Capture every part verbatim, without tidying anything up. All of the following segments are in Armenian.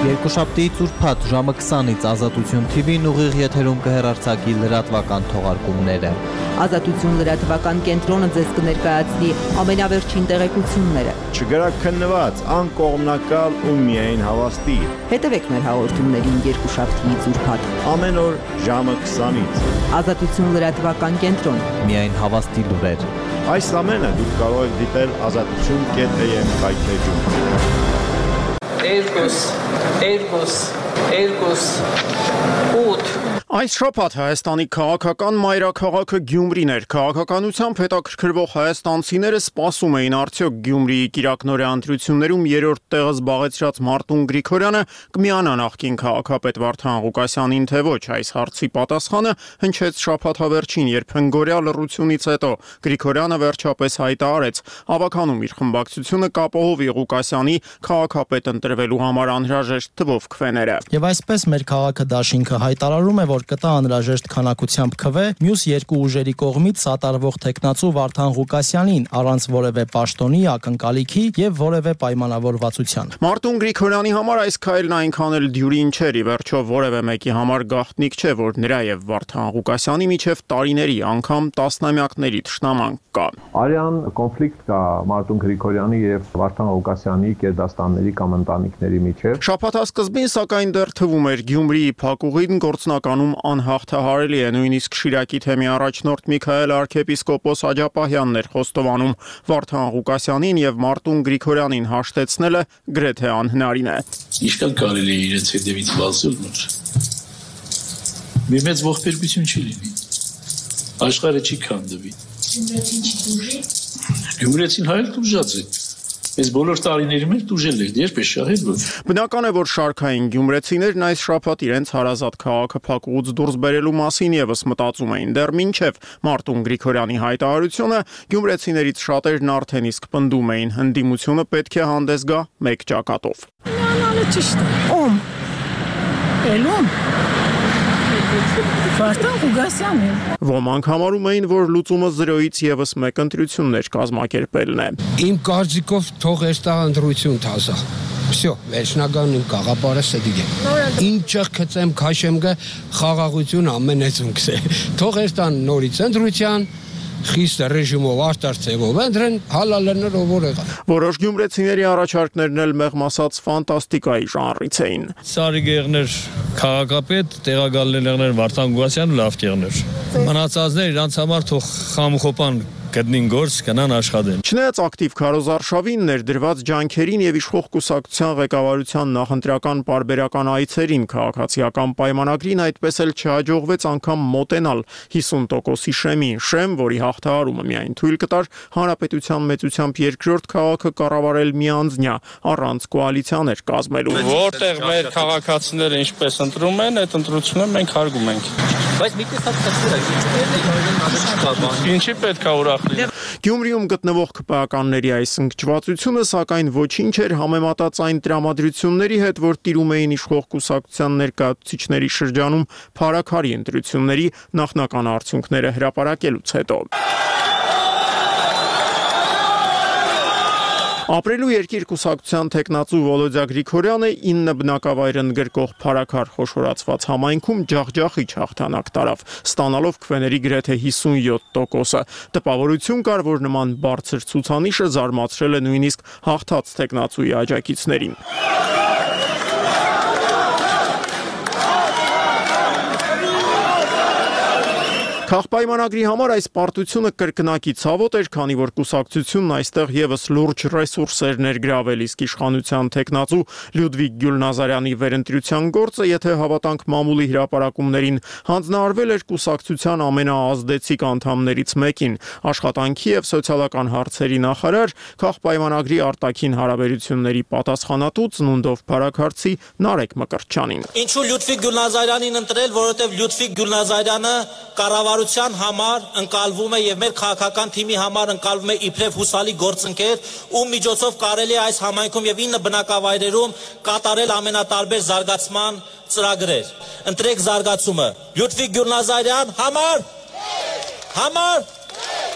Երկուշաբթիից ուրբաթ ժամը քսանից Ազատություն թի վին ուղիղ եթերում կհեռարձակի լրատվական թողարկումները։ Ազատություն լրատվական կենտրոնը ձեզ կներկայացնի ամենավերջին տեղեկությունները։ Չգրաքննված, անկողմնակալ ու միայն հավաստի։ Հետևեք մեր հաղորդումներին երկուշաբթիից ուրբաթ Ամեն օր ժամը քսանից։ Ազատություն լրատվական կենտրոն։ Միայն հավաստի լուրեր։ Այս ամենը դուք կարող եք դիտել ազատություն կետ էմ կայքեջում։ Երկուս, երկուս, երկուս, ութ։ Այս շաբաթ Հայաստանի քաղաքական մայրաքաղաքը Գյումրին էր։ Քաղաքականությամբ հետաքրքրվող հայաստանցիները սպասում էին արդյոք Գյումրիի կիրակնօրյա ընտրություններում երրորդ տեղը զբաղեցրած Մարտուն Գրիգորյանը կմիանա նախկին քաղաքապետ Վարդան Ղուկասյանին, թե ոչ։ Այս հարցի պատասխանը հնչեց շաբաթավերջին, երբ հնգօրյա լռությունից հետո Գրիգորյանը վերջապես հայտարարեց ավականում իր խմբակցությունը կապահովի Ղուկասյանի քաղաքապետ ընտրվելու համար անհրաժեշտ թվով քվեները։ Եվ այսպես մեր քաղաքը դաշինքը հայտարարում է, որ կտա անհրաժեշտ քանակությամբ քվե մյուս երկու ուժերի կողմից սատարվող տեխնացու Վարդան Ղուկասյանին առանց որևէ պաշտոնի, ակնկալիքի եւ որևէ պայմանավորվածության։ Մարտուն Գրիգորյանի համար այս քայլն այնքան էլ դյուրին չէր, ի վերջո որևէ մեկի համար գաղտնիք չէ, որ նրա եւ Վարդան Ղուկասյանի միջև տարիների, անգամ տասնամյակների թշնամանք կա։ Արյան կոնֆլիկտ կա Մարտուն Գրիգորյանի եւ Վարդան Ղուկասյանի կերդաստանների կամ ընտանիքների միջև։ Շաբաթասկզբին սակայն դեռ թվում էր Գյումրիի փակուղին գործնականում անհաղթահարելի է, նույնիսկ Շիրակի թեմի առաջնորդ Միքայել arczepiskopos Աջապահյանն էր խոստովանում Վարդան Ղուկասյանին եւ Մարտուն Գրիգորյանին հաշտեցնելը գրեթե անհնարին է։ Իշքան կարելի է իրենց հետևից վազել նոր։ Մի մեծ ողբերգություն չի լինի։ Աշխարհը չի քանդվի։ Գյումրեցին չի դուժի։ Գյումրեցին հայել դուժած է։ Այս բոլոր տարիների մեջ դուժել էր, երբ է շահել որ։ Բնական է, որ շարքային գյումրեցիներն այս շաբաթ իրենց հարազատ քաղաքը փակուղուց դուրս բերելու մասին եւս մտածում էին։ Դեռ մինչև Մարտուն Գրիգորյանի հայտարարությունը գյումրեցիներից շատերն արդեն իսկ պնդում էին, հնդիմությունը պետք է հանդես գա մեկ ճակատով։ Նանալը ճիշտ է։ Ում։ Էլում։ Վարդան Ղուկասյանին։ Ոմանք համարում էին, որ լուծումը զրոյից եւս մեկ ընտրություններ կազմակերպելն է։ Իմ կարծիքով թող էստա ընտրություն թազա։ Всё, վերջնական իմ գաղափարը սեդիգ է։ Ինչ խծեմ քաշեմ գը խաղաղություն ամենեցուն կսե։ Թող էստան նորից ընտրության խիստ ռեժիմով արտարծեվով ընդրեն հալալներ ով եղա։ Որոշ գյումրեցիների առաջարկներն էլ մեղմ ասած ֆանտաստիկայի ժանրից էին։ Սարի գեղներ քաղաքապետ, տեղակալներներ Վարդան Ղուկասյանը լավ գեղներ։ Մնացածներ իրանց համար թող խամխոպան գտնին գործ կնան աշխատեն։ Չնայած ակտիվ քարոզարշավին ներդրված ջանքերին եւ իշխող կուսակցության ղեկավարության նախընտրական պարբերական այցերին քաղաքացիական պայմանագրին այդպես էլ չհաջողվեց անգամ մոտենալ հիսուն տոկոսի շեմին, շեմ, որի հաղթահարումը միայն թույլ կտար հանրապետության մեծությամբ երկրորդ քաղաքը կառավարել միանձնյա առանց կոալիցիաներ կազմելու։ Որտեղ մեր քաղաքացիները ինչպես ընտրում են, այդ ընտրությունը մենք հարգում ենք։ Բայց մի տեսակ ծրագիր է։ Ինչի պետք է ուրախ Գյումրիում գտնվող քպականների այս ընկճվածությունը սակայն ոչինչ էր համեմատած այն տրամադրությունների հետ, որ տիրում էին իշխող կուսակցության ներկայացուցիչների շրջանում փարաքարի ընտրությունների նախնական արդյունքները հրապարակելուց հետո։ Ապրելու երկիր կուսակցության տեխնացու Վոլոդյա Գրիգորյանը ինը բնակավայր ընդգրկող փարաքար խոշորացված համայնքում ջախջախիչ հաղթանակ տարավ, ստանալով քվեների գրեթե հիսունյոթ տոկոսը։ Տպավորություն կար, որ նման բարձր ցուցանիշը զարմացրել է նույնիսկ հաղթած տեխնացուի աջակիցներին։ Քաղաքապայմանագրի համար այս պարտությունը կրկնակի ցավոտ էր, քանի որ կուսակցությունն այստեղ եւս լուրջ ռեսուրսեր ներգրավել, իսկ իշխանության տեխնացու Լյուդվիգ Գյուլնազարյանի վերընտրության գործը, եթե հավատանք մամուլի հրապարակումներին, հանձնարարվել էր կուսակցության ամենաազդեցիկ անդամներից մեկին, աշխատանքի եւ սոցիալական հարցերի նախարար, քաղաքապայմանագրի արտաքին հարաբերությունների պատասխանատու ծնունդով փարաքարցի Նարեկ Մկրտչյանին։ Ինչու Լյուդվիգ Գյուլնազարյանին ընտրել, որովհետեւ Լյուդվիգ Գյուլնազարյանը կառավարության համար ընկալվում է եւ մեր քաղաքական թիմի համար ընկալվում է իբրև հուսալի գործընկեր, ում միջոցով կարելի է այս համայնքում եւ ինը բնակավայրերում կատարել ամենատարբեր զարգացման ծրագրեր։ Ընտրեք զարգացումը։ Լյուդվիգ Գյուլնազարյան համար համար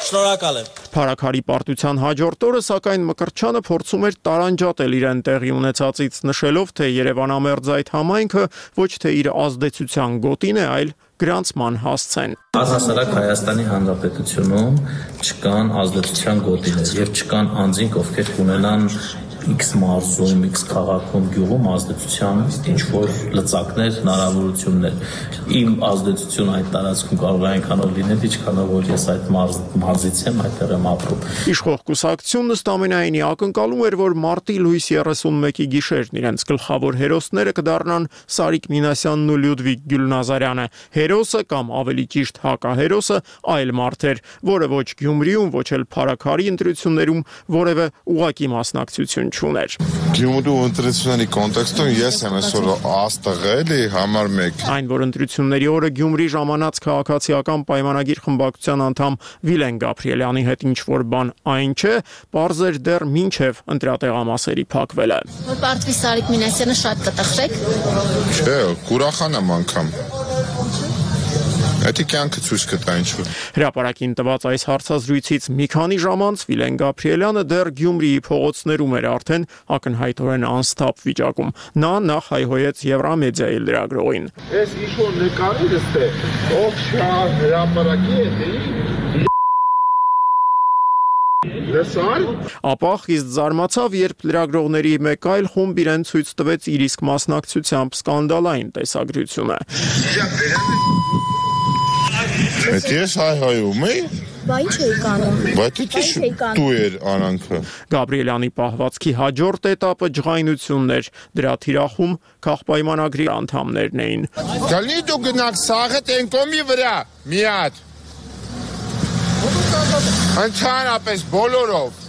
Շնորհակալ եմ։ Փարաքարի պարտության հաջորդ օրը, սակայն Մկրտչյանը փորձում էր տարանջատել իրեն տեղի ունեցածից, նշելով, թե Երևանամերձ այդ համայնքը ոչ թե իր ազդեցության գոտին է, այլ գրանցման հասցեն։ Առհասարակ Հայաստանի Հանրապետությունում չկան ազդեցության գոտիներ եւ չկան անձինք, ովքեր ունենան X մարզում, X քաղաքում, գյուղում ազդեցության ինչ որ լծակներ, հնարավորություններ։ Իմ ազդեցությունը այդ տարածքում կարող է այնքանով լինել, ինչքանով որ ես այդ մարզ, մարզից եմ, այդտեղ եմ ապրում։ Իշխող կուսակցությունն ըստ ամենայնի ակնկալում էր, որ մարտի լույս երեսունմեկի գիշերն իրենց գլխավոր հերոսները կդառնան Սարիկ Մինասյանն ու Լյուդվիգ Գյուլնազարյանը։ Հերոսը կամ ավելի ճիշտ հակահերոսը այլ մարդ էր, որը ոչ Գյումրիում, ոչ էլ Փարաքարի ընտրություններում որևէ ուղղակի մասնակցություն չուներ։ Գյումրու ընտրությունների կոնտեքստում ես եմ այսօր աստղելի համար մեկ։ Այն, որ ընտրությունների օրը Գյումրի ժամանած քաղաքացիական պայմանագիր խմբակցության անդամ Վիլեն Գաբրիելյանի հետ ինչ որ բան այն չէ, պարզ էր դեռ մինչև ընտրատեղամասերի փակվելը։ Որ պարտվի Սարիկ Մինասյանը շատ կտխրեք։ Չէ, կուրախան եմ անգամ։ Այդ կյանքը ցույց կտա ինչու։ Հրապարակին տված այս հարցազրույցից մի քանի ժամ անց Վիլեն Գաբրիելյանը դեռ Գյումրիի փողոցներում էր արդեն ակնհայտորեն անստապ վիճակում։ Նա նախ հայհոյեց Եվրամեդիայի լրագրողին։ Ես ինչ-որ նկարիլս թե ով շա հրապարակի է Լսար։ Ապա խիստ զարմացավ, երբ լրագրողների մեկ այլ խումբ իրեն ցույց տվեց իր իսկ մասնակցությամբ սկանդալային տեսագրությունը։ Այդ ես հայհայում էի։ Բա ինչ էի կանում։ Բայց դե դու էր արանքը։ Գաբրիելյանի պահվածքի հաջորդ էտապը ջղայնությունն էր։ Դրա թիրախում քաղաքապայմանագրի անդամներն էին։ Գալի դու գնաք սաղը տենկոմի վրա։ Մի հատ։ Ընդհանրապես բոլորով։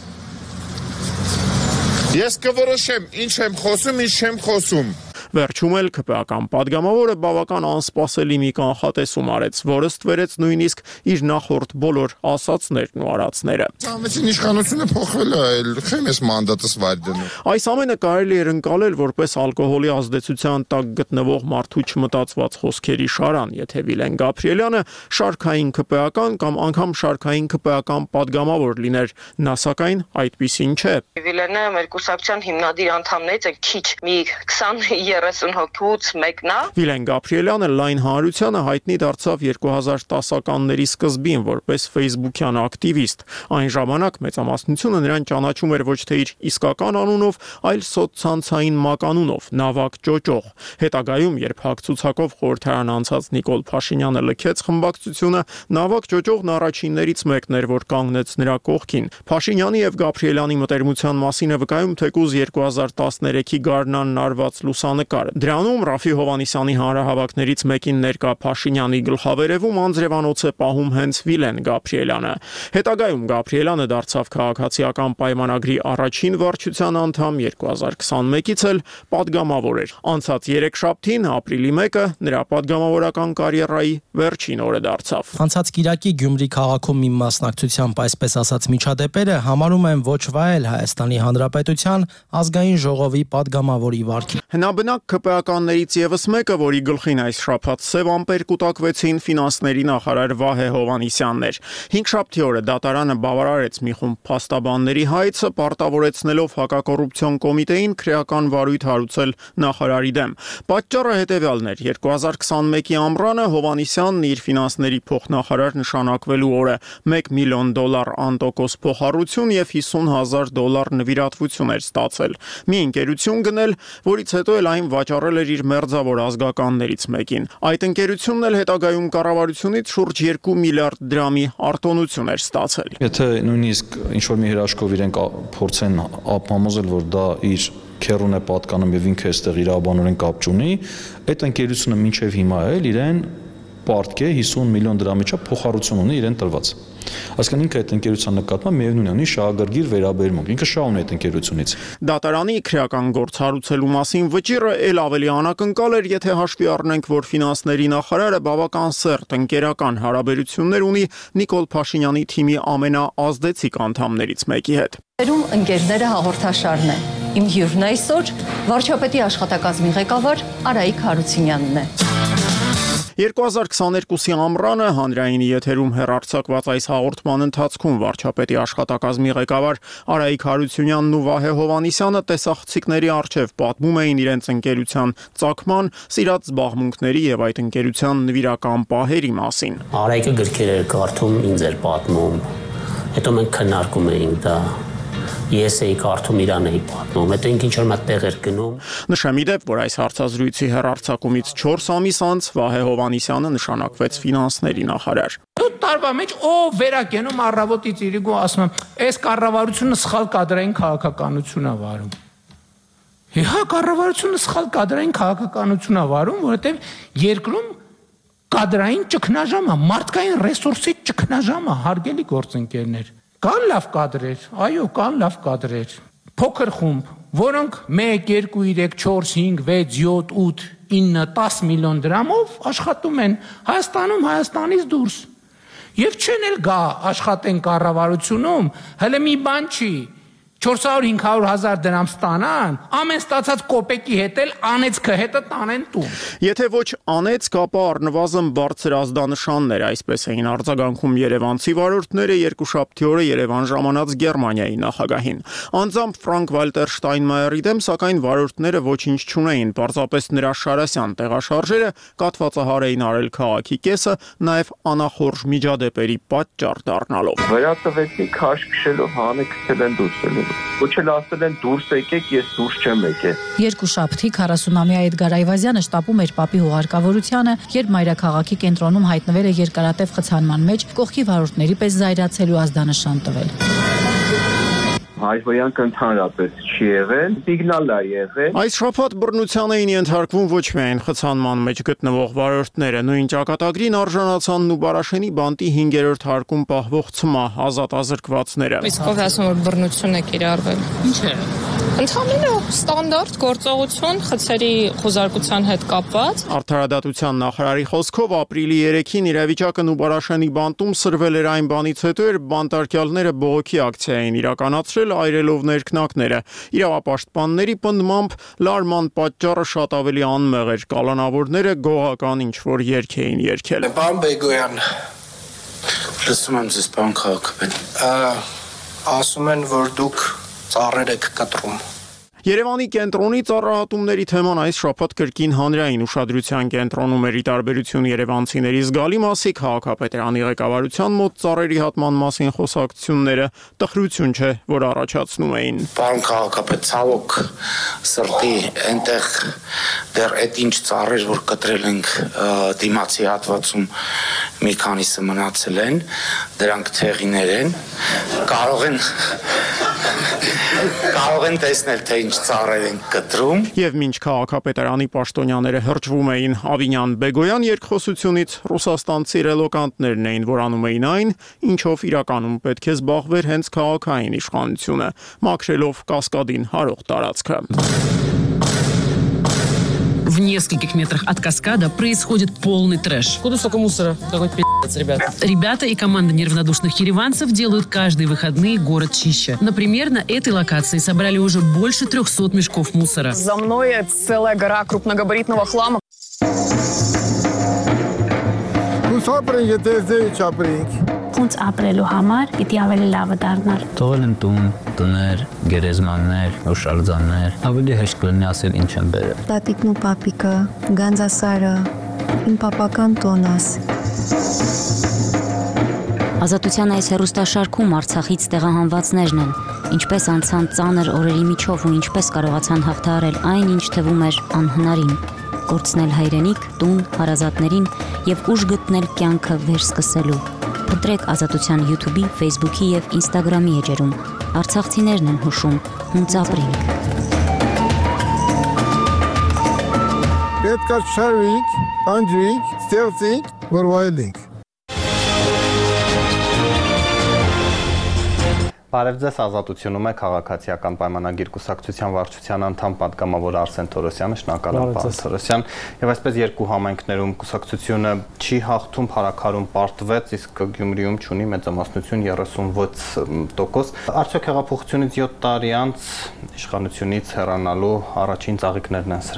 Ես կորոշեմ ինչ եմ խոսում, ինչ չեմ խոսում։ Վերջում էլ ԿՊԱ-ական падգամավորը բավական անսպասելի մի կանխատեսում արեց, որը ստվերեց նույնիսկ իր նախորդ բոլոր ասածներն ու արածները։ Ցամեցին իշխանությունը փոխվել է, այլ խեմ ես մանդատս վայր դնում։ Այս ամենը կարելի էր ընկալել որպես ալկոհոլի ազդեցության տակ գտնվող մարդու չմտածված խոսքերի շարան, եթե Վիլեն Գաբրիելյանը շարքային ԿՊԱ-ական կամ անգամ շարքային ԿՊԱ-ական падգամավոր լիներ, նա սակայն այդպիսին չէ։ Վիլենը մեր կուսակցության հիմնադիր անդամներից է քիչ մի քսան երեսուն հոգուց մեկն է։ Վիլեն Գաբրիելյանը լայն հանրությանը հայտնի դարձավ երկու հազար տասականների սկզբին որպես Facebook-յան ակտիվիստ։ Այն ժամանակ մեծամասնությունը նրան ճանաչում էր ոչ թե իր իսկական անունով, այլ սոցցանցային մականունով՝ Նավակ Ճոճող։ Հետագայում, երբ հակցուցակով խորհրդարան անցած Նիկոլ Փաշինյանը լքեց խմբակցությունը, Նավակ Ճոճողն առաջիններից մեկն էր, որ կանգնեց նրա կողքին։ Փաշինյանի եւ Գաբրիելյանի մտերմության մասին է վկայում թեկուզ երկու հազար տասներեքի գարնանն արված լուսանկար։ Դրանում Ռաֆի Հովանիսյանի հանրահավաքներից մեկին ներկա Փաշինյանի գլխավերևում անձրևանոց է պահում հենց Վիլեն Գաբրիելյանը։ Հետագայում Գաբրիելյանը դարձավ քաղաքացիական պայմանագրի առաջին վարչության անդամ, երկու հազար քսանմեկից էլ падգամավոր էր։ Անցած երեքշաբթին, ապրիլի մեկը, նրա падգամավորական կարիերայի վերջին օրը դարձավ։ Անցած կիրակի Գյումրի քաղաքում իմ մասնակցությամբ այսպես ասած միջադեպերը համարում են ոչ վայել Հայաստանի Հանրապետության ազգային ժողովի падգամավորի վարքին։ Հնաբնակ ԿՊԱ-ականներից եւս մեկը, որի գլխին այս շաբաթ սև ամպեր կուտակվեցին, ֆինանսների նախարար Վահե Հովանիսյանն էր։ Հինգշաբթի օրը դատարանը բավարարեց մի խումբ փաստաբանների հայցը, պարտավորեցնելով հակակոռուպցիոն կոմիտեին քրեական վարույթ հարուցել նախարարի դեմ։ Պատճառը հետևյալն էր. երկու հազար քսանմեկի ամռանը Հովանիսյանն իր ֆինանսների փոխնախարար նշանակվելու օրը մեկ միլիոն դոլար անտոկոս փոխառություն եւ հիսուն հազար դոլար նվիրատվություն էր ստացել։ Մի ընկերություն գնել, որից հետո էլ այն վաճառել էր իր մերձավոր ազգականներից մեկին։ Այդ ընկերությունն էլ հետագայում կառավարությունից շուրջ երկու միլիարդ դրամի արտոնություն էր ստացել։ Եթե նույնիսկ ինչ-որ մի հրաշքով իրենք փորձեն ապահովել, որ դա իր քերուն է պատկանում եւ ինքը այստեղ իրավաբանորեն կապ չունի, այդ ընկերությունը մինչեւ հիմա էլ իրեն պարտք է հիսուն միլիոն դրամի չափ փոխառություն ունի իրեն տրված։ Այսինքն ինքը այդ ընկերության նկատմամբ միևնույն ունի շահագրգիռ վերաբերմունք, ինքը շահ ունի այդ ընկերությունից։ Դատարանի քրեական գործ հարուցելու մասին վճիռը ել ավելի անակնկալ էր, եթե հաշվի առնենք, որ ֆինանսների նախարարը բավական սերտ ընկերական հարաբերություններ ունի Նիկոլ Փաշինյանի թիմի ամենաազդեցիկ անդամներից մեկի հետ։ Երում ընկերները հաղորդաշարն է։ Իմ հյուրն այսօր վարչապետի աշխատակազմի ղեկավար Արայիկ Հարությունյանն է։ երկու հազար քսաներկուսի ամռանը հանրայինի եթերում հեռարձակված այս հաղորդման ընթացքում վարչապետի աշխատակազմի ղեկավար Արայիկ Հարությունյանն ու Վահե Հովհաննիսյանը տեսախցիկների առջև պատմում էին իրենց ընկերության ծագման, սիրած զբաղմունքների եւ այդ ընկերության նվիրական պահերի մասին։ Արայիկը գրքեր էր կարդում, ինձ էր պատմում, հետո մենք քննարկում էինք դա։ Ես էի կարդում, իրան էի պատմում, հետո ինքն ինչ-որ մատ տեղ էր գնում։ Նշեմ ի դեպ, որ այս հարցազրույցի հեռարձակումից չորս ամիս անց Վահե Հովհաննիսյանը նշանակվեց ֆինանսների նախարար։ Տարվա մեջ ով վերակենում առավոտից իրիկու ասում եմ, այս կառավարությունը սխալ կադրային քաղաքականություն է վարում։ Հա, կառավարությունը սխալ կադրային քաղաքականություն է վարում, որովհետև երկրում կադրային ճգնաժամ է, մարդկային ռեսուրսի ճգնաժամ է, հարգելի գործընկերներ։ Կան լավ կադրեր, այո, կան լավ կադրեր, փոքր խումբ, որոնք մեկ, երկու, երեք, չորս, հինգ, վեց, յոթ, ութ, ինը, տաս միլիոն դրամով աշխատում են Հայաստանում, Հայաստանից դուրս։ Եվ չեն էլ գա աշխատեն կառավարությունում, հələ մի բան չի, չորս հարյուր հինգ հարյուր հազար դրամ ստանան, ամեն ստացած կոպեկի հետ էլ անեծքը հետը տանեն տուն։ Եթե ոչ անեծք, ապա առնվազն բարձր ազդանշաններ, այսպես էին արձագանքում երևանցի վարորդները երկուշաբթի օրը Երևան ժամանած Գերմանիայի նախագահին։ Անձամբ Ֆրանկ Վալտեր Շտայնմայերի դեմ, սակայն վարորդները ոչինչ չունեին, պարզապես նրա շարասյան տեղաշարժերը կաթվածահար էին արել քաղաքի կեսը, նաև անախորժ միջադեպերի պատճառ դառնալով։ Վերածվեցի քաշ քշելով հանը գցել են դուրս։ Ոչ էլ ասել են դուրս եկեք, ես դուրս չեմ եկել։ Երկուշաբթի քառասունամյա Էդգար Այվազյանը շտապում էր պապի հուղարկավորությանը, երբ մայրաքաղաքի կենտրոնում հայտնվել է երկարատև խցանման մեջ, կողքի վարորդների պես զայրացելու ազդանշան տվել։ Հայհոյանք ընդհանրապես չի եղել, սիգնալ է եղել։ Այս շաբաթ բռնության էին ենթարկվում ոչ միայն խցանման մեջ գտնվող վարորդները, նույն ճակատագրին արժանացան Նուբարաշենի բանտի հինգերորդ հարկում պահվող ցմահ ազատ ազրկվածները։ Իսկ ով ասում որ բռնություն է կիրառվել։ Ինչ է։ Ընդհանրապես ստանդարտ գործողություն խցերի խոզարկության հետ կապված։ Արդարադատության նախարարի խոսքով ապրիլի երեքին իրավիճակը Նուբարաշենի բանտում սրվել էր այն բանից հետո, երբ բանտարկյալները բողոքի ակցիա էին իրականացրել այրելով ներքնակները։ Իրավապաշտպանների պնդմամբ լարման պատճառը շատ ավելի անմեղ էր, կալանավորները գողական ինչ-որ երգ էին երգել։ Պարոն Բեգոյան, լսում եմ ձեզ, պարոն քաղաքապետ, ասում են, որ դուք ծառեր եք կտրում։ Երևանի կենտրոնի ծառահատումների թեման այս շաբաթ կրկին հանրային ուշադրության կենտրոնում էր՝ ի տարբերություն երևանցիների զգալի մասի քաղաքապետարանի ղեկավարության մոտ ծառերի հատման մասին խոսակցությունները տխրություն չէ, որ առաջացնում էին։ Պարոն քաղաքապետ, ցավոք սրտի այնտեղ դեռ այդ ինչ ծառեր, որ կտրել ենք դիմացի հատվածում, մի քանիսը մնացել են, դրանք թեղիներ են, կարող են կարող են տեսնել, թե ինչ ծառեր են կտրում։ Եվ մինչ քաղաքապետարանի պաշտոնյաները հրճվում էին Ավինյան-Բեգոյան երկխոսությունից, ռուսաստանցի ռելոկանտներն էին, որ անում էին այն, ինչով իրականում պետք է զբաղվեր հենց քաղաքային իշխանությունը, մաքրելով Կասկադին հարող տարածքը։ В нескольких метрах от каскада происходит полный трэш. Куда столько мусора? Какой пи***ц, ребят. Ребята и команда неравнодушных ереванцев делают каждые выходные город чище. Например, на этой локации собрали уже больше трехсот мешков мусора. За мной целая гора крупногабаритного хлама. Ոնց ապրելու համար պիտի ավելի լավը դառնալ։ Թողել են տուն, տներ, գերեզմաններ, հուշարձաններ, ավելի հեշտ կլինի ասել ինչ են բերել։ Տատիկն ու պապիկը, Գանձասարը, իմ պապական տոնաս։ Ազատության այս հեռուստաշարքում Արցախից տեղահանվածներն են, ինչպես անցան ծանր օրերի միջով ու ինչպես կարողացան հաղթահարել այն, ինչ թվում էր անհնարին, կորցնել հայրենիք, տուն, հարազատներին եւ ուժ գտնել կյանքը վերսկսելու։ Փնտրեք Ազատության YouTube-ի, Facebook-ի եւ Instagram-ի էջերում։ Արցախցիներն են հուշում, հունց ապրենք։ Պետք է շարվենք, անջրենք, ստեղծենք, որ վայելենք։ Բարև ձեզ, Ազատությունում է քաղաքացիական պայմանագիր կուսակցության վարչության անդամ պատգամավոր Արսեն Թորոսյանը, շնորհակալ եմ պարոն Թորոսյան, եւ այսպես երկու համայնքներում կուսակցությունը չի հաղթում, փառաքարում պարտվեց, իսկ Գյումրիում չունի մեծամասնություն երեսունվեց տոկոս։ Արդյոք հեղափոխությունից յոթ տարի անց իշխանությունից հեռանալու առաջին ծաղիկներն են սրանք։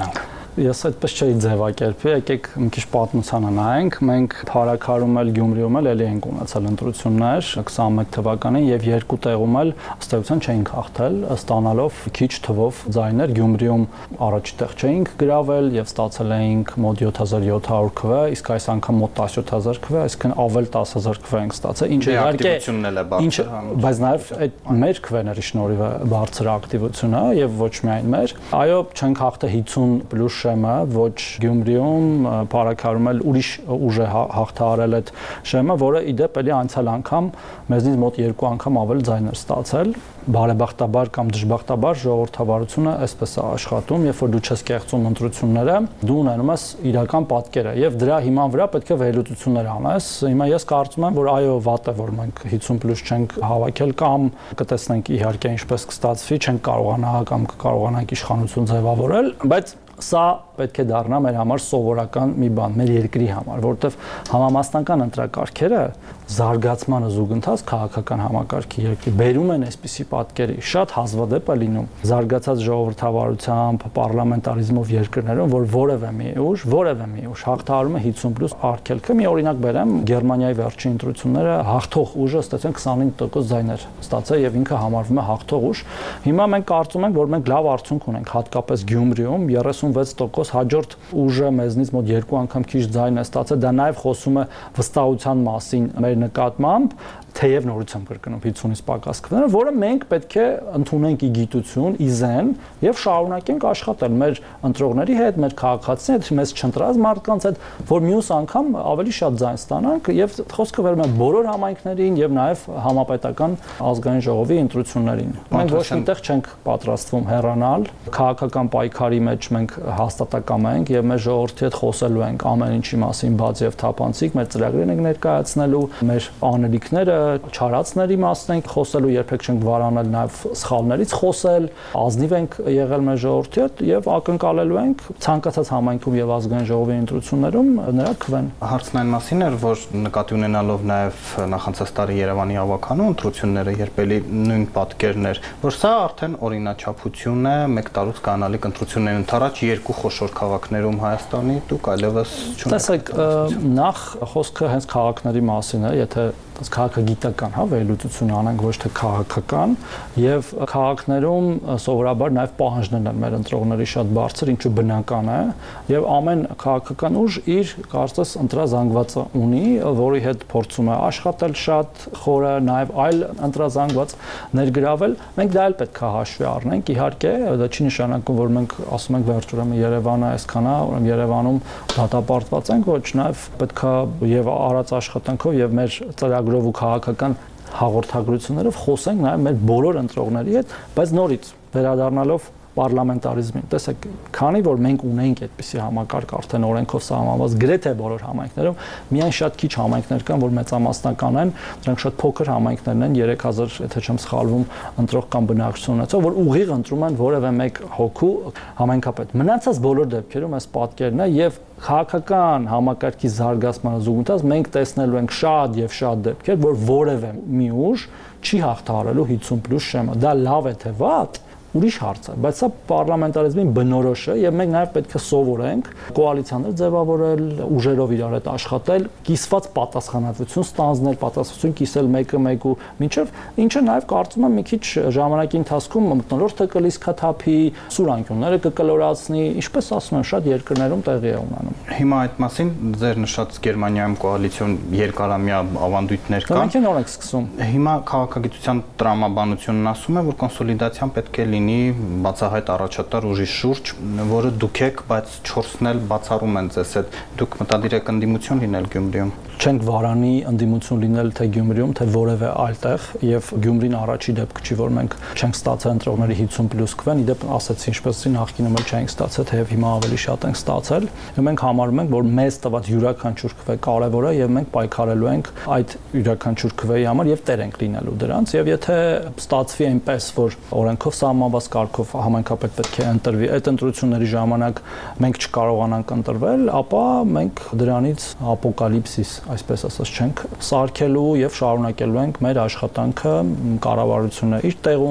Ես այդպես չէի ձևակերպի, եկեք մի քիչ պատմությանը նայենք։ Մենք Փարաքարում էլ Գյումրիում էլ էլի ենք ունեցել ընտրություններ քսաներկու թվականին եւ երկու տեղում էլ ըստ էության չէինք հաղթել, ստանալով քիչ թվով ձայներ։ Գյումրիում առաջի տեղ չէինք գրավել եւ ստացել էինք մոտ յոթ հազար յոթ հարյուր քվ, իսկ այս անգամ մոտ տասնյոթ հազար քվ, այսինքն ավել տասը հազար քվ ենք ստացել, ինչը իհարկե ինչ բայց նաեւ այդ մեր քվեների շնորհիվ բարձր ակտիվությունը եւ ոչ միայն մեր։ Այո, չենք հաղթել հինգ պլյուս շեմը, ոչ Գյումրիում, Փարաքարում էլ ուրիշ ուժ է հաղթահարել այդ շեմը, որը իդեպ էլի անցյալ անգամ մեզնից մոտ երկու անգամ ավել ձայներ ստացել։ Բարեբախտաբար կամ դժբախտաբար ժողովրդավարությունը այսպես է աշխատում, երբ որ դու չես կեղծում ընտրությունները, դու ունենում ես իրական պատկերը եւ դրա հիման վրա պետք է վերլուծություններ անես։ Հիմա ես կարծում եմ, որ այո, վատ է, որ մենք հինգ պլյուս չենք հավաքել կամ կտեսնենք իհարկե ինչպես կստացվի, չենք կարողանա կամ կկարողանանք իշխանություն ձևավորել, բայց սա պետք է դառնա մեր համար սովորական մի բան, մեր երկրի համար, որովհետև համամասնական ընտրակարգերը զարգացմանը զուգընթաց քաղաքական համակարգի երկրի բերում են այսպիսի պատկերի, շատ հազվադեպ է լինում զարգացած ժողովրդավարությամբ, պարլամենտարիզմով երկրներում, որ որևէ մի ուժ, որևէ մի ուժ հաղթահարում է հինգ պլյուս արգելքը։ Մի օրինակ բերեմ, Գերմանիայի վերջին ընտրությունները հաղթող ուժը ստացել քսանհինգ տոկոս ձայներ ստացել եւ ինքը համարվում է հաղթող ուժ։ Հիմա մենք կարծում ենք, որ մենք լավ արդյունք ունենք, հատկապես Գյումրիում երեսունվեց տոկոս, հաջորդ ուժը մեզնից մոտ երկու անգամ քիչ ձայն է ստացել, դա նաեւ խոսում է վստահության մասին մեր նկատմամբ, թեև նորությամբ կրկնում հինգից պակաս քվեները, որը մենք պետք է ընդունենք ի գիտություն, ի զեն եւ շարունակենք աշխատել մեր ընտրողների հետ, մեր քաղաքացիների հետ, մեզ չընտրած մարդկանց հետ, որ մյուս անգամ ավելի շատ ձայն ստանանք եւ խոսքը վերում է բոլոր համայնքներին եւ նաեւ համապետական ազգային ժողովի ընտրություններին։ Մենք ոչ միտեղ չենք պատրաստվում հեռանալ, քաղաքական պայքարի մեջ մենք հաստատակամ ենք եւ մեր ժողովրդի հետ խոսելու ենք ամեն ինչի մասին բաց եւ թափանցիկ, մեր ծրագրերն ենք ներկայացնելու, մեր անելիքները չարածների մասն ենք խոսելու, երբեք չենք վարանել նաև սխալներից խոսել, ազնիվ ենք եղել մեր ժողովրդի հետ եւ ակնկալելու ենք ցանկացած համայնքում եւ ազգային ժողովի ընտրություններում նրա քվեն։ Հարցն այն մասին էր, որ նկատի ունենալով նաև նախանցած տարի Երևանի ավականու ընտրությունները երբելի նույն պատկերն էր, որ սա արդեն օրինաչափություն է մեկ տարուց կանալիք ընտրություններ ընթരാճ երկու խոշոր քաղաքներում Հայաստանի, դուք այլևս չունեք։ Տեսեք, նախ խոսքը հենց քաղաքների մասին է, եթե քաղաքագիտական, հա, վերլուծություն անենք, ոչ թե քաղաքական, եւ քաղաքներում սովորաբար նաեւ պահանջներն են մեր ընտրողների շատ բարձր, ինչը բնական է, եւ ամեն քաղաքական ուժ իր կարծես ընտրազանգվածը ունի, որի հետ փորձում է աշխատել շատ խորը, նաեւ այլ ընտրազանգված ներգրավել։ Մենք դա էլ պետք է հաշվի առնենք, իհարկե, դա չի նշանակում, որ մենք ասում ենք վերջ ուրեմն Երևանը այսքան է, ուրեմն Երևանում դատապարտված ենք, ոչ, նաեւ պետք է եւ արած աշխատանքով եւ մեր ծրագրով ու քաղաքական հաղորդագրություններով խոսենք նաև մեր բոլոր ընտրողների հետ, բայց նորից վերադառնալով պարլամենտարիզմին։ Տեսեք, քանի որ մենք ունենք այդպիսի համակարգ արդեն օրենքով սահմանված գրեթե բոլոր համայնքներում, միայն շատ քիչ համայնքներ կան, որ մեծամասնական են, դրանք շատ փոքր համայնքներն են, երեք հազար, եթե չեմ սխալվում, ընտրող կամ բնակչություն ունեցող, որ ուղիղ ընտրում են որևէ մեկ հոգու համայնքապետ։ Մնացած բոլոր դեպքերում այս պատկերն է եւ քաղաքական համակարգի զարգացման զուգընթաց մենք տեսնելու ենք շատ եւ շատ դեպքեր, որ որևէ մի ուժ չի հաղթահարելու հինգ պլյուս շեմը։ Դա լավ է թե վատ, ուրիշ հարց է, բայց սա պարլամենտարիզմի բնորոշ է եւ մենք նաեւ պետք է սովորենք կոալիցիաներ ձևավորել, ուժերով իրար հետ աշխատել, կիսված պատասխանատվություն ստանձնել, պատասխանատվություն կիսել մեկը մեկու մինչեւ, ինչը նաեւ կարծում եմ մի քիչ ժամանակի ընթացքում մթնոլորտը կլիսկաթափի, սուրանկյունները կկլորացնի, ինչպես ասում են, շատ երկրներում տեղի է ունենում։ Հիմա այդ մասին ձեր նշած Գերմանիայում կոալիցիոն երկարամյա ավանդույթներ կան։ Մենք են օրենք սկսում։ Հիմա քաղաքագիտության տրամաբանությունն ասում է, որ կոնսոլիդացիան պետք է լինի բացահայտ առաջատար ուժի շուրջ, որը դուք եք, բայց չորսն էլ բացառում են ձեզ հետ։ Դուք մտադիր եք ընդդիմություն լինել Գյումրիում։ Չենք վարանի ընդդիմություն լինել թե Գյումրիում, թե որևէ այլ տեղ, եւ Գյումրին առաջի դեպք չի, որ մենք չենք ստացել ընտրողների հինգ պլյուս քվեն, իդեպ ասեցի ինչպես նախկինում էլ չենք ստացել, թեև հիմա ավելի շատ ենք ստացել։ Եվ մենք համարում ենք, որ մեզ տված յուրաքանչյուր քվե կարևոր է եւ մենք պայքարելու ենք այդ յուրաքանչյուր քվեի համար եւ տեր ենք լինելու դրանց։ Եվ եթե ստացվի այնպես, որ օրենքով սահմանված կարգով համայնքապետ պետք է ընտրվի, այդ ընտրությունների ժամանակ մենք չկարողանանք ընտրվել, ապա մենք դրանից ապոկալիպսիս, այսպես ասած, չենք սարքելու եւ շարունակելու ենք մեր աշխատանքը, կառավարությունը իր տեղում,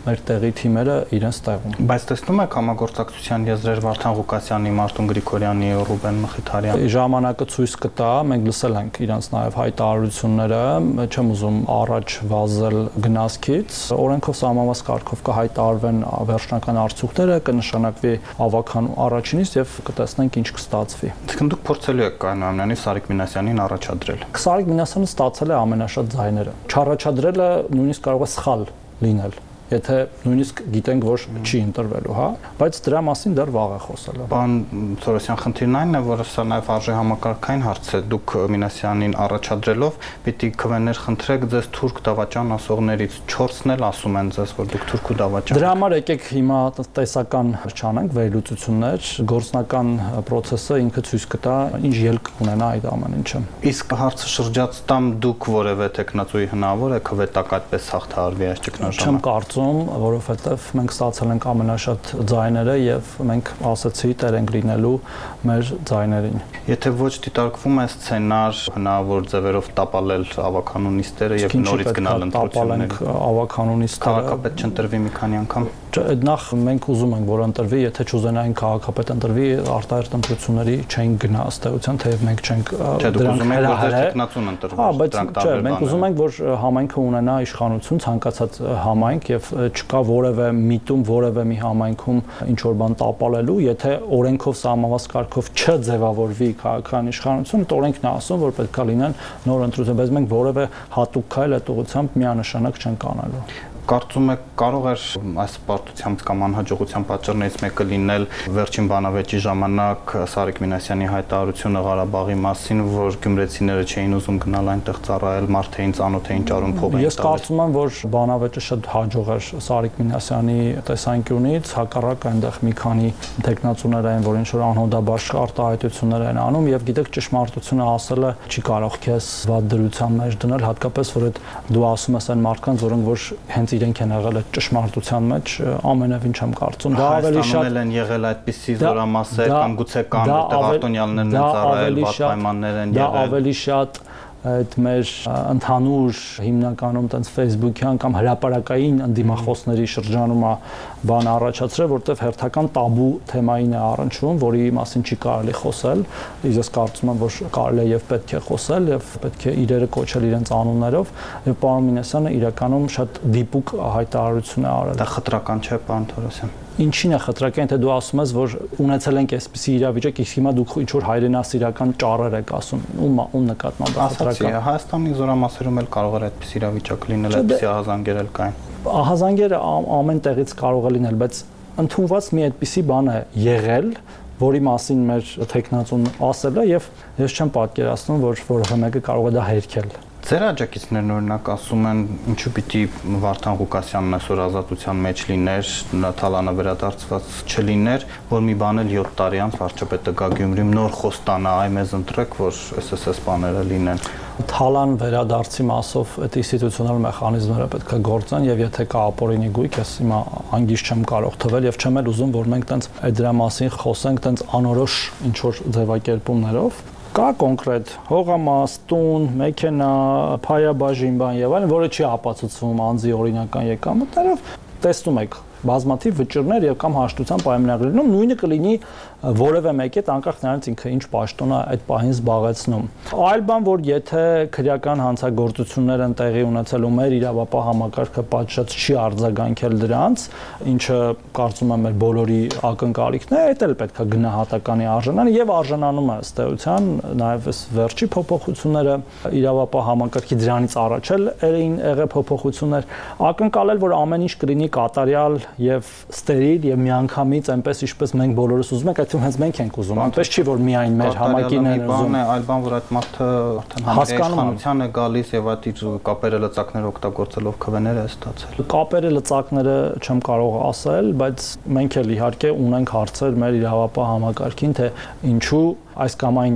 մեր տեղի թիմերը իրենց տեղում։ Բայց տեսնում եք համագործակցության եզրեր Վարդան Ղուկասյանի, Մարտուն Գրիգորյանի, Ռուբեն Մխիթարյանի։ Ժամանակը ցույց կտա, մենք լսել ենք իրենց նաև հայտարարությունները, չեմ ուզում առաջ վազել գնացքից։ Օրենքով սահմանված կարգով կհայտարարվեն վերջնական արդյունքները, կնշանակվի ավականու առաջինից եւ կտեսնենք ինչ կստացվի։ Իսկ դուք փորձելու եք կանոնանից Սարիկ Մինասյանին առաջադրել։ Սարիկ Մինասյանը ստացել է ամենաշատ ձայները։ Չառաջադրելը նույնիսկ կարող է սխալ լինել, եթե նույնիսկ գիտենք, որ չի ընտրվելու, հա, բայց դրա մասին դեռ վաղ է խոսելը։ Պարոն Սորոսյան, խնդիրն այն է, որ սա նաև արժե համակարգային հարց է։ Դուք Մինասյանին առաջադրելով պիտի քվեներ խնդրեք ձեզ թուրք դավաճան ասողներից, չորսն էլ ասում են ձեզ, որ դուք թուրք ու դավաճան։ Դրա համար եկեք հիմա տեսական չանենք վերլուծություններ, գործնական process-ը ինքը ցույց կտա ինչ ելք ունենա այդ ամեն ինչը։ Իսկ հարցը շրջացտամ դուք որևէ տեխնացուի հնարավոր է քվետակ այդպես հաղթահարվի այս ճգնաժամը։ Չեմ կարծում, որովհետև մենք ստացել ենք ամենաշատ ձայները եւ մենք ասացի տեր ենք լինելու մեր ձայներին։ Եթե ոչ դիտարկվում է սցենար հնարավոր ձևերով տապալել ավականունիստերը եւ նորից գնալ ընտրությունների, ավականունիստերը քաղաքապետ չընտրվի մի քանի անգամ։ Նախ մենք ուզում ենք, որ ընտրվի, եթե չուզենային քաղաքապետ ընտրվի, արտահերթ ընտրությունների չենք գնա ըստ էության, թեև մենք չենք դրանք հրահրել։ Հա, բայց չէ, մենք ուզում ենք, որ համայնքը ունենա իշխանություն, ցանկացած համայնք եւ չկա որևէ միտում, որևէ մի համայնքում ինչ որ բան տապալելու, եթե օրենքով սահմանված կարգով չձևավորվի քաղաքական իշխանություն, այդ օրենքն է ասում, որ պետք է լինեն նոր ընտրություններ, բայց մենք որևէ հատուկ քայլ այդ ուղղությամբ միանշանակ չենք անելու։ Կարծում եք կարող էր այս պարտությամբ կամ անհաջողության պատճառներից մեկը լինել վերջին բանավեճի ժամանակ Սարիկ Մինասյանի հայտարարությունը Ղարաբաղի մասին, որ գյումրեցիները չէին ուզում գնալ այնտեղ ծառայել, մարդեին ծանոթ էին ճարում փողային։ Ես կարծում եմ, որ բանավեճը շատ հաջող էր Սարիկ Մինասյանի տեսանկյունից, հակառակ այնտեղ մի քանի տեխնացուներ էին, որ ինչ որ անհոդաբար արտահայտություններ են անում եւ գիտեք ճշմարտությունը ասելը չի կարող քեզ վատ դրության մեջ դնել, հատկապես որ այդ դու ասում ես այն մարդկանց, որոնք որ հենց իրենք են եղել այդ ճշմարտության մեջ, ամենևին չեմ կարծում։ Դա ավելի շատ են եղել այդպիսի զորամասեր կամ գուցե կան, որտեղ արտոնյալներն են ծառայել, վատ պայմաններ են եղել։ Դա ավելի շատ այդ մեր ընդհանուր հիմնականում տենց Facebook-յան կամ հրապարակային ընդդիմախոսների շրջանում է բան առաջացրել, որտեղ հերթական տաբու թեմային է առնչվում, որի մասին չի կարելի խոսել։ Ես կարծում եմ, որ կարելի է եւ պետք է խոսել եւ պետք է իրերը կոչել իրենց անուններով, եւ պարոն Մինասյանը իրականում շատ դիպուկ հայտարարություն է արել։ Դա խտրական չէ, պարոն Թորոսյան։ Ինչին է խտրական, եթե դու ասում ես, որ ունեցել ենք այսպիսի իրավիճակ, իսկ հիմա դուք ինչ որ հայրենասիրական ճառեր եք ասում, ում ում նկատմամբ է խտրական։ Հայաստանի զորամասերում էլ կարող էր այդպիսի իրավիճակ լինել, այդպիսի ահազանգեր էլ կային։ Ահազանգերը ամեն տեղից կարող է լինել, բայց ընդունված մի այդպիսի բան է եղել, որի մասին մեր տեխնացուն ասել է եւ ես չեմ պատկերացնում, որ որևէ մեկը կարող է դա հերքել։ Ձեր աջակիցներն օրինակ ասում են, ինչու պիտի Վարդան Ղուկասյանն այսօր ազատության մեջ լիներ, Թալանը վերադարձված չլիներ, որ մի բան էլ յոթ տարի անց վարչապետը գա Գյումրիում նոր խոստանա, այ մեզ ընտրեք, որ էս էս բաները լինեն։ Թալան վերադարձի մասով այդ ինստիտուցիոնալ մեխանիզմները պետք է գործեն եւ եթե կա ապօրինի գույք, ես հիմա անգիշ չեմ կարող թվել եւ չեմ էլ ուզում, որ մենք տենց այդ դրա մասին խոսենք տենց անորոշ ինչ որ ձևակերպումներով։ Կա կոնկրետ հողամաս, տուն, մեքենա, փայաբաժին բան եւ այլն, որը չի ապացուցվում անձի օրինական եկամուտներով, տեսնում եք բազմաթիվ վճիռներ եւ կամ հաշտության պայմանագրերում նույնը կլինի որևէ մեկի հետ անկախ նրանից ինքը ինչ պաշտոն է այդ պահին զբաղեցնում։ Այլ բան, որ եթե քրեական հանցագործություններ են տեղի ունեցել ու մեր իրավապահ համակարգը պատշաճ չի արձագանքել դրանց, ինչը կարծում եմ մեր բոլորի ակնկալիքն է, այդ էլ պետք է գնահատականի արժանան եւ արժանանում է ըստ էության նաեւ այս վերջի փոփոխությունները իրավապահ համակարգի դրանից առաջ էլ էին եղել փոփոխություններ, ակնկալել, որ ամեն ինչ կլինի կատարյալ եւ ստերիլ եւ միանգամից այնպես ինչպես մենք բոլորս ուզում ենք, այդպես հենց մենք ենք ուզում, այնպես չի որ միայն մեր համակին են ուզում։ Այլ բան, որ այդ մարդը արդեն իշխանության է գալիս եւ այդ իր կապերը լծակները օգտագործելով քվեներ է ստացել։ Կապերը լծակները չեմ կարող ասել, բայց մենք էլ իհարկե ունենք հարցեր մեր իրավապահ համակարգին, թե ինչու այս կամ այն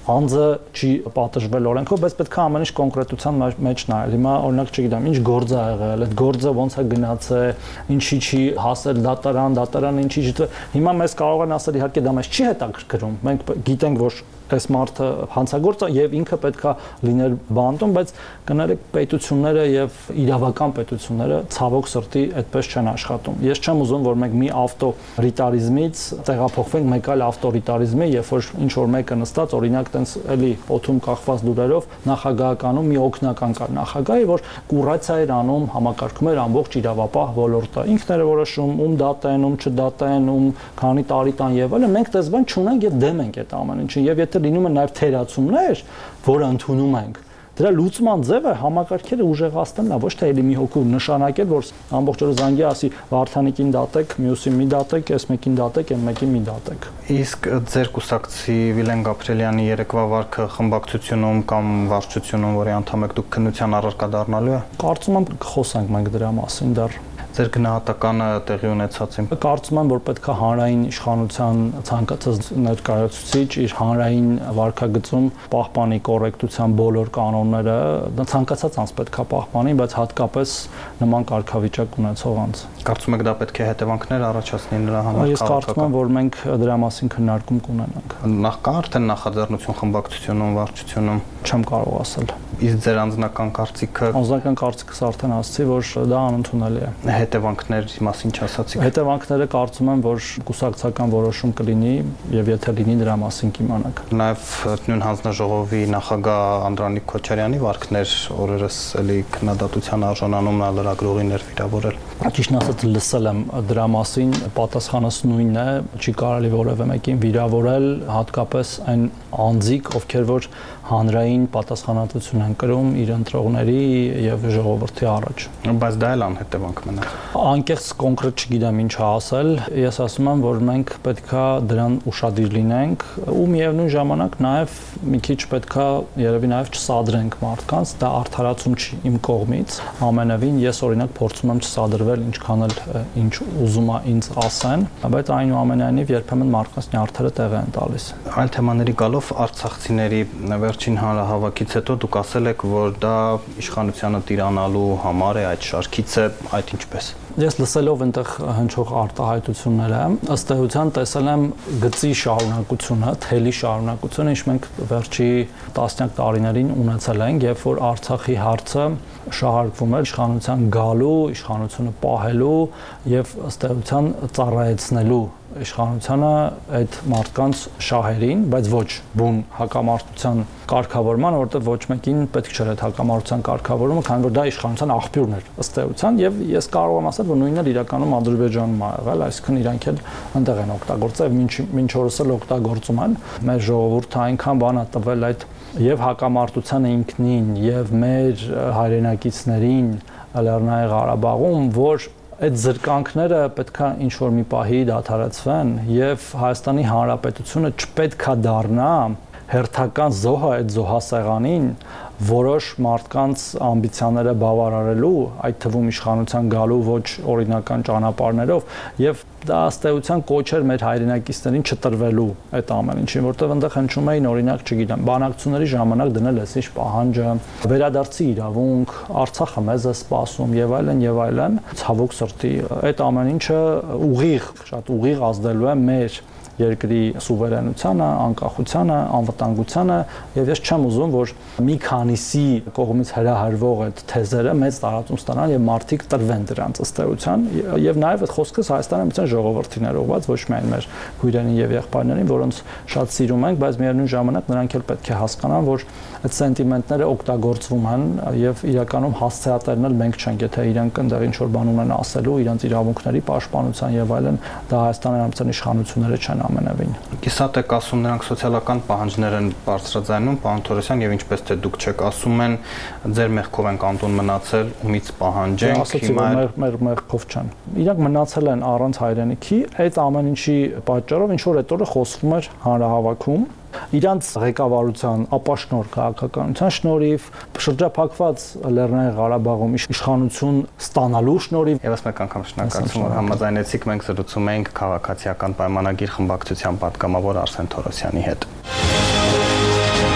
անձը չի պատժվել օրենքով, բայց պետք է ամեն ինչ կոնկրետության մեջ նայել։ Հիմա օրինակ չգիտեմ, ինչ գործ է եղել, այդ գործը ոնց է գնացել, ինչի չի հասել դատարան, դատարանը ինչի չի։ Հիմա մեզ կարող են ասել իհարկե դա մեզ չի հետաքրքրում։ Մենք գիտենք, որ այս մարդը հանցագործ է եւ ինքը պետքա լինել բանտում, բայց կներեք պետությունները եւ իրավական պետությունները ցավոք սրտի այդպես չեն աշխատում։ Ես չեմ ուզում, որ մենք մի ավտորիտարիզմից տեղափոխվենք մեկ այլ ավտորիտարիզմի, երբ որ ինչ որ մեկը նստած, օրինակ տենց էլի օթում կախված լուրերով նախագահականում մի օգնական կար նախագահի, որ կուրացիա էր անում, համակարգում էր ամբողջ իրավապահ ոլորտը։ Ինքն էր որոշում ում դատեն, ում չդատեն, ում քանի տարի տան եւ այլն։ Մենք դες բան չունենք եւ դեմ ենք այդ ամեն ինչին եւ եթե լինում են նաև թերացումներ, որը ընդունում ենք, դրա լուծման ձևը համակարգերը ուժեղացնելն է, ոչ թե էլի մի հոգու նշանակել, որ ամբողջ օրը զանգի ասի Վարդանիկին դատեք, մյուսին մի դատեք, այս մեկին դատեք, այն մեկին մի դատեք։ Իսկ ձեր կուսակցի Վիլեն Գաբրիելյանի երեկվա վարքը խմբակցությունում կամ վարչությունում, որի անդամ եք դուք, քննության առարկա դառնալու է։ Կարծում եմ խոսանք մենք դրա մասին դեռ։ Ձեր գնահատականը տեղի ունեցածին։ Կարծում եմ, որ պետք է հանրային իշխանության ցանկացած ներկայացուցիչ իր հանրային վարքագծում պահպանի կոռեկտության բոլոր կանոնները, ցանկացած անձ պետք է պահպանի, բայց հատկապես նման կարգավիճակ ունեցող անձ։ Կարծում եք դա պետք է հետևանքներ առաջացնի նրա համար։ Ես կարծում եմ, որ մենք դրա մասին քննարկում կունենանք։ Նախ կա արդեն նախաձեռնություն խմբակցությունում, վարչությունում։ Չեմ կարող ասել։ Իսկ ձեր անձնական կարծիքը։ Անձնական կարծիքս արդեն ասացի, որ դա անընդունելի է։ Հետևանքների մասին չասացիք։ Հետևանքները կարծում եմ, որ կուսակցական որոշում կլինի եւ եթե լինի դրա մասին կիմանաք։ Նաեւ նույն հանձնաժողովի նախագահ Անդրանիկ Քոչարյանի վարկներ օրերս էլի քննադատության արժանանում նա լրագրողին էր վիրավորել։ Ճիշտն ասած լսել եմ դրա մասին, պատասխանս նույնն է, չի կարելի որևէ մեկին վիրավորել, հատկապես այն անձիկ, ովքեր որ հանրային պատասխանատվություն են կրում իր ընտրողների եւ ժողովրդի առաջ։ Բայց դա էլ անհետևանք մնաց։ Անկեղծ կոնկրետ չգիտեմ ինչ ասել, ես ասում եմ, որ մենք պետքա դրան ուշադիր լինենք ու միևնույն ժամանակ նաեւ մի քիչ պետքա երևի նաեւ չսադրենք մարդկանց, դա արդարացում չի իմ կողմից։ Ամենևին ես օրինակ փորձում եմ չսադրվել ինչքան էլ ինչ ուզում է ինձ ասեն, բայց այնուամենայնիվ երբեմն մարդկանց նյարդերը տեղ են տալիս։ Այլ թեմաների գալով արցախցիների վերջին հանրահավաքից հետո դուք ասել եք, որ դա իշխանությանը տիրանալու համար է, այդ շարքից է, այդ ինչպես։ Ես լսելով այնտեղ հնչող արտահայտությունները, ըստ էության տեսել եմ գծի շարունակությունը, թելի շարունակությունը, ինչ մենք վերջի տասնյակ տարիներին ունեցել ենք, երբ որ Արցախի հարցը շահարկվում էր իշխանության գալու, իշխանությունը պահելու եւ ըստ էության ծառայեցնելու իշխանությանը այդ մարդկանց շահերին, բայց ոչ բուն հակամարտության կարգավորման, որտեղ ոչ մեկին պետք չէր այդ հակամարտության կարգավորումը, քանի որ դա իշխանության աղբյուրն էր ըստ էության եւ ես կարող եմ ասել, որ նույնն էլ իրականում Ադրբեջանում ա եղել, այսինքն իրանք էլ այնտեղ են օգտագործել, մինչ մինչ օրս էլ օգտագործում են։ Մեր ժողովուրդը այնքան բան է տվել այդ եւ հակամարտությանը ինքնին եւ մեր հայրենակիցներին Լեռնային Ղարաբաղում, որ այդ զրկանքները պետքա ինչ-որ մի պահի դադարեցվեն եւ Հայաստանի Հանրապետությունը չպետքա դառնա հերթական զոհը այդ զոհասեղանին որոշ մարդկանց ամբիցիաները բավարարելու, այդ թվում իշխանության գալու ոչ օրինական ճանապարհներով եւ դա ըստ էության կոչ էր մեր հայրենակիցներին չտրվելու այդ ամեն ինչին, որտեղ այնտեղ հնչում էին օրինակ, չգիտեմ, բանակցությունների ժամանակ դնել էս ինչ պահանջը, վերադարձի իրավունք, Արցախը մեզ է սպասում եւ այլն եւ այլն, ցավոք սրտի այդ ամեն ինչը ուղիղ, շատ ուղիղ ազդելու է մեր երկրի սուվերենությանը, անկախությանը, անվտանգությանը եւ ես չեմ ուզում, որ մի քանիսի կողմից հրահրվող այդ թեզերը մեծ տարածում ստանան եւ մարդիկ տրվեն դրանց ըստ էության եւ նաեւ այդ խոսքս Հայաստանի Հանրապետության ժողովրդին էր ուղղված, ոչ միայն մեր քույրերին եւ եղբայրներին, որոնց շատ սիրում ենք, բայց միևնույն ժամանակ նրանք էլ պետք է հասկանան, որ այդ սենտիմենտները օգտագործվում են եւ իրականում հասցեատերն էլ մենք չենք, եթե իրանք այնտեղ ինչ որ բան ունեն ասելու, իրանց իրավունքների պաշտպանության եւ այլն, դա Հայաստանի Հանրապետության իշխանությունները չեն ամենևին։ Կիսատ եք ասում, նրանք սոցիալական պահանջներ են բարձրաձայնում, պարոն Թորոսյան, եւ ինչպես թե դուք չեք ասում են, ձեր մեղքով են կանտոն մնացել, ումից պահանջենք, հիմա մեր մեր մեղքով չեն։ Իրանք մնացել են առանց հայրենիքի, այդ ամեն ինչի պատճառով ինչ որ այդ օրը խոսվում էր հանրահավաքում իրանց ղեկավարության ապաշնոր քաղաքականության շնորհիվ շրջափակված Լեռնային Ղարաբաղում իշխանություն ստանալու շնորհիվ եւս մեկ անգամ շնորհակալություն, որ համաձայնեցիք, մենք զրուցում էինք քաղաքացիական պայմանագիր խմբակցության պատգամավոր Արսեն Թորոսյանի հետ։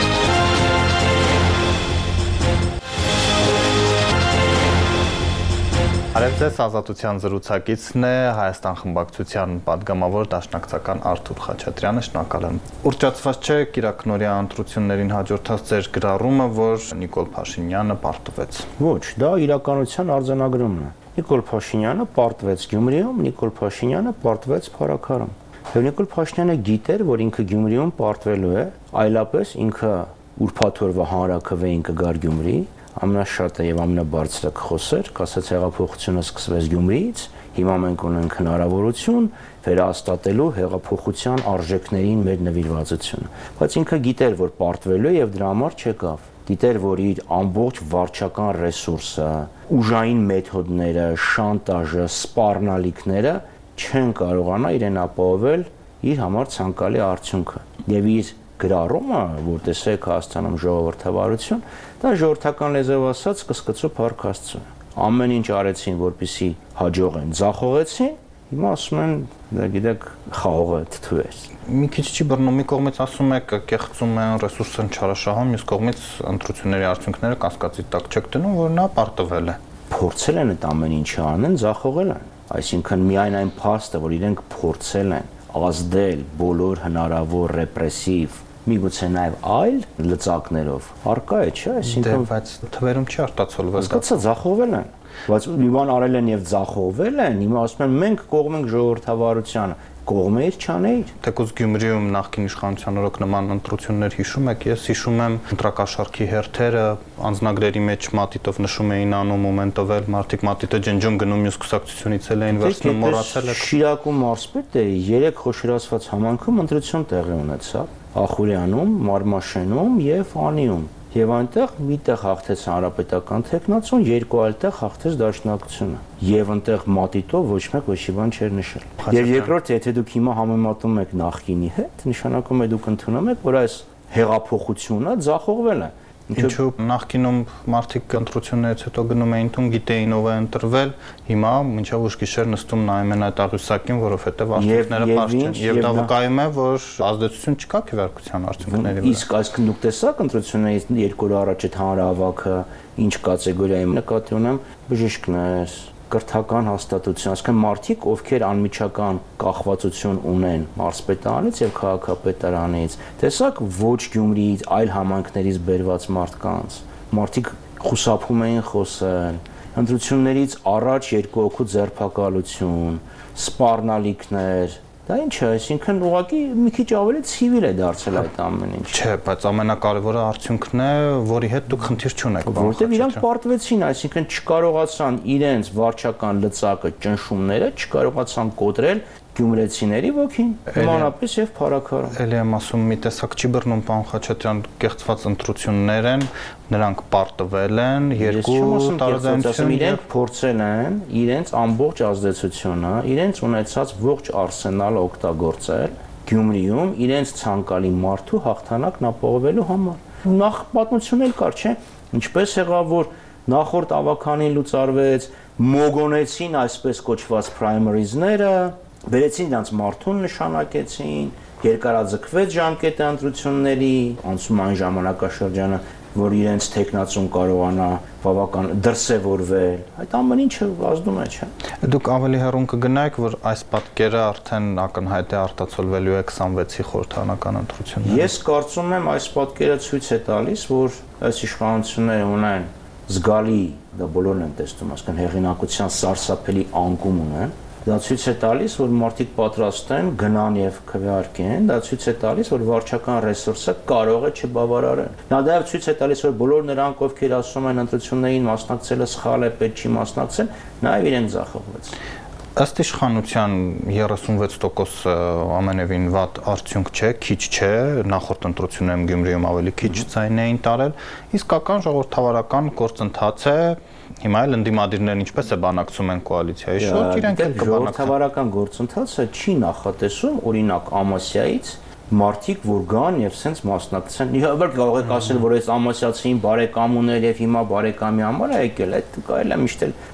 Բարև ձեզ, Ազատության զրուցակիցն է Հայաստան խմբակցության պատգամավոր դաշնակցական Արթուր Խաչատրյանը, շնորհակալ եմ։ Ուռճացված չէ Կիրակնորյա ընտրություններին հաջորդած ձեր գրառումը, որ Նիկոլ Փաշինյանը պարտվեց։ Ոչ, դա իրականության արձանագրումն է։ Նիկոլ Փաշինյանը պարտվեց Գյումրիում, Նիկոլ Փաշինյանը պարտվեց Փարաքարում։ Եվ Նիկոլ Փաշինյանը գիտեր, որ ինքը Գյումրիում պարտվելու է, այլապես ինքը ուրբաթ օրվա հանրաքվեին կգար Գյումրի, ամենաշատը եւ ամենաբարձրը կխոսեր, կասեց հեղափոխությունը սկսվեց Գյումրիից, հիմա մենք ունենք հնարավորություն վերահաստատելու հեղափոխության արժեքներին մեր նվիրվածությունը։ Բայց ինքը գիտեր, որ պարտվելու է եւ դրա համար չեկավ։ Գիտեր, որ իր ամբողջ վարչական ռեսուրսը, ուժային մեթոդները, շանտաժը, սպառնալիքները չեն կարողանա իրեն ապահովել իր համար ցանկալի արդյունքը։ Եվ իր գրառումը, որ տեսեք Հայաստանում ժողովրդավարություն, դա ժողովրդական լեզվով ասած կսկծու Փառք Աստծո։ Ամեն ինչ արեցին, որպեսզի հաջողեն, ձախողեցին, հիմա ասում են, դա գիտեք, խաղողը թթվեց։ Մի քիչ չի բռնում, մի կողմից ասում եք կեղծում են, ռեսուրս են չարաշահում, մյուս կողմից ընտրությունների արդյունքները կասկածի տակ չեք դնում, որ նա պարտվել է։ Փորձել են այդ ամեն ինչը անեն, ձախողել են։ Այսինքն միայն այն փաստը, որ իրենք փորձել են ազդել բոլոր հնարավոր ռեպրեսիվ միգուցե նաև այլ լծակներով արկա է, չէ՞, այսինքն բայց թվերում չի արտացոլվել դա։ Սկսա ձախողվել են, բայց մի բան արել են եւ ձախողվել են, հիմա ասում են մենք կողմ ենք ժողովրդավարությանը, կողմ էիր, չանեիր։ Թեկուզ Գյումրիում նախկին իշխանության օրոք նման ընտրություններ հիշում եք, ես հիշում եմ ընտրակաշառքի հերթերը անձնագրերի մեջ մատիտով նշում էին անում մոմենտով էլ մարդիկ մատիտը ջնջում գնում մյուս կուսակցությունից էլ էին վերցնում մոռացել եք։ Շիրակում մարզպետը երեք խոշորացված համանքում ընտրություն տեղի ունեցավ Ախուրյանում, Մարմաշենում եւ Անիում։ Եվ այնտեղ միտեղ հաղթեց հանրապետական տեխնացուն, երկու այլ տեղ հաղթեց դաշնակցությունը։ Եվ այնտեղ մատիտով ոչ մեկ ոչի բան չէր նշել։ Եվ երկրորդ, եթե դուք հիմա համեմատում եք նախկինի հետ, նշանակում է դուք ընդունում եք, որ այս հեղափոխությունը ձախողվել է։ Ինչու նախկինում մարդիկ ընտրություններից հետո գնում էին տուն, գիտեին ով է ընտրվել, հիմա մինչև ուշ գիշեր նստում նայում են այդ աղյուսակին, որովհետև արդյունքները պարզ չեն։ Եվ դա վկայում է, որ ազդեցություն չկա քվեարկության արդյունքների վրա։ Իսկ այսինքն դուք տեսաք ընտրություններից երկու օր առաջ այդ հանրահավաքը ինչ կատեգորիայի նկատի ունեմ, բժիշկներ, կրթական հաստատություն, այսինքն մարդիկ, ովքեր անմիջական կախվածություն ունեն մարզպետարանից եւ քաղաքապետարանից, տեսակ ոչ Գյումրիից, այլ համայնքներից բերված մարդկանց, մարդիկ խուսափում էին խոսել, ընտրություններից առաջ երկու օգու ձերբակալություն, սպառնալիքներ, դա ինչ է, այսինքն ուղղակի մի քիչ ավելի ցիվիլ է դարձել այդ ամեն ինչ։ Չէ, բայց ամենակարևորը արդյունքն է, որի հետ դուք խնդիր չունեք։ Որտեւ իրանք պարտվեցին, այսինքն չկարողացան իրենց վարչական լծակը, ճնշումները չկարողացան կոտրել գյումրեցիների ոգին, նմանապես եւ Փարաքարը։ Էլի եմ ասում, մի տեսակ չի բռնում, պարոն Խաչատրյան, կեղծված ընտրություններ են, նրանք պարտվել են, երկու տարաձայնություն, իրենք փորձել են իրենց ամբողջ ազդեցությունը, իրենց ունեցած ողջ արսենալը օգտագործել Գյումրիում իրենց ցանկալի մարդու հաղթանակն ապահովելու համար։ Նախ պատմություն էլ կար, չէ՞, ինչպես եղավ, որ նախորդ ավականին լուծարվեց, մոգոնեցին այսպես կոչված primaries-ները, բերեցին նրանց մարդուն նշանակեցին, երկարաձգվեց ժամկետը ընտրությունների, անցում այն ժամանակաշրջանը, որ իրենց տեխնացուն կարողանա բավական դրսևորվել, այդ ամեն ինչը ազդում է, չէ։ Դուք ավելի հեռուն կգնայիք, որ այս պատկերը արդեն ակնհայտ է արտացոլվելու է քսանվեցի խորհրդարանական ընտրություններում։ Ես կարծում եմ այս պատկերը ցույց է տալիս, որ այս իշխանությունները ունեն զգալի, դա բոլորն են տեսնում, ասկան հեղինակության սարսափելի անկում ունեն։ Դա ցույց է տալիս, որ մարդիկ պատրաստ են գնան եւ քվեարկեն, դա ցույց է տալիս, որ վարչական ռեսուրսը կարող է չբավարարել։ Դա դեռ ցույց է տալիս, որ բոլոր նրանք, ովքեր ասում են ընտրություններին մասնակցելը սխալ է, պետք չի մասնակցել, նաեւ իրենք ձախողվեցին։ Ըստ իշխանության երեսունվեց տոկոս ամենևին վատ արդյունք չէ, քիչ չէ, նախորդ ընտրություններում Գյումրիում ավելի քիչ ձայն էին տարել, իսկական ժողովրդավարական գործընթաց է, հիմա էլ ընդդիմադիրներն ինչպես է բանակցում են կոալիցիայի շուրջ, իրենք էլ կբանակցեն։ Ժողովրդավարական գործընթացը չի նախատեսում, օրինակ Ամասիայից մարդիկ որ գան եւ սենց մասնակցեն։ Իհարկե կարող եք ասել, որ այս ամասիացին բարեկամ ուներ եւ հիմա բարեկամի համար է եկել, այդ կարելի է միշտ էլ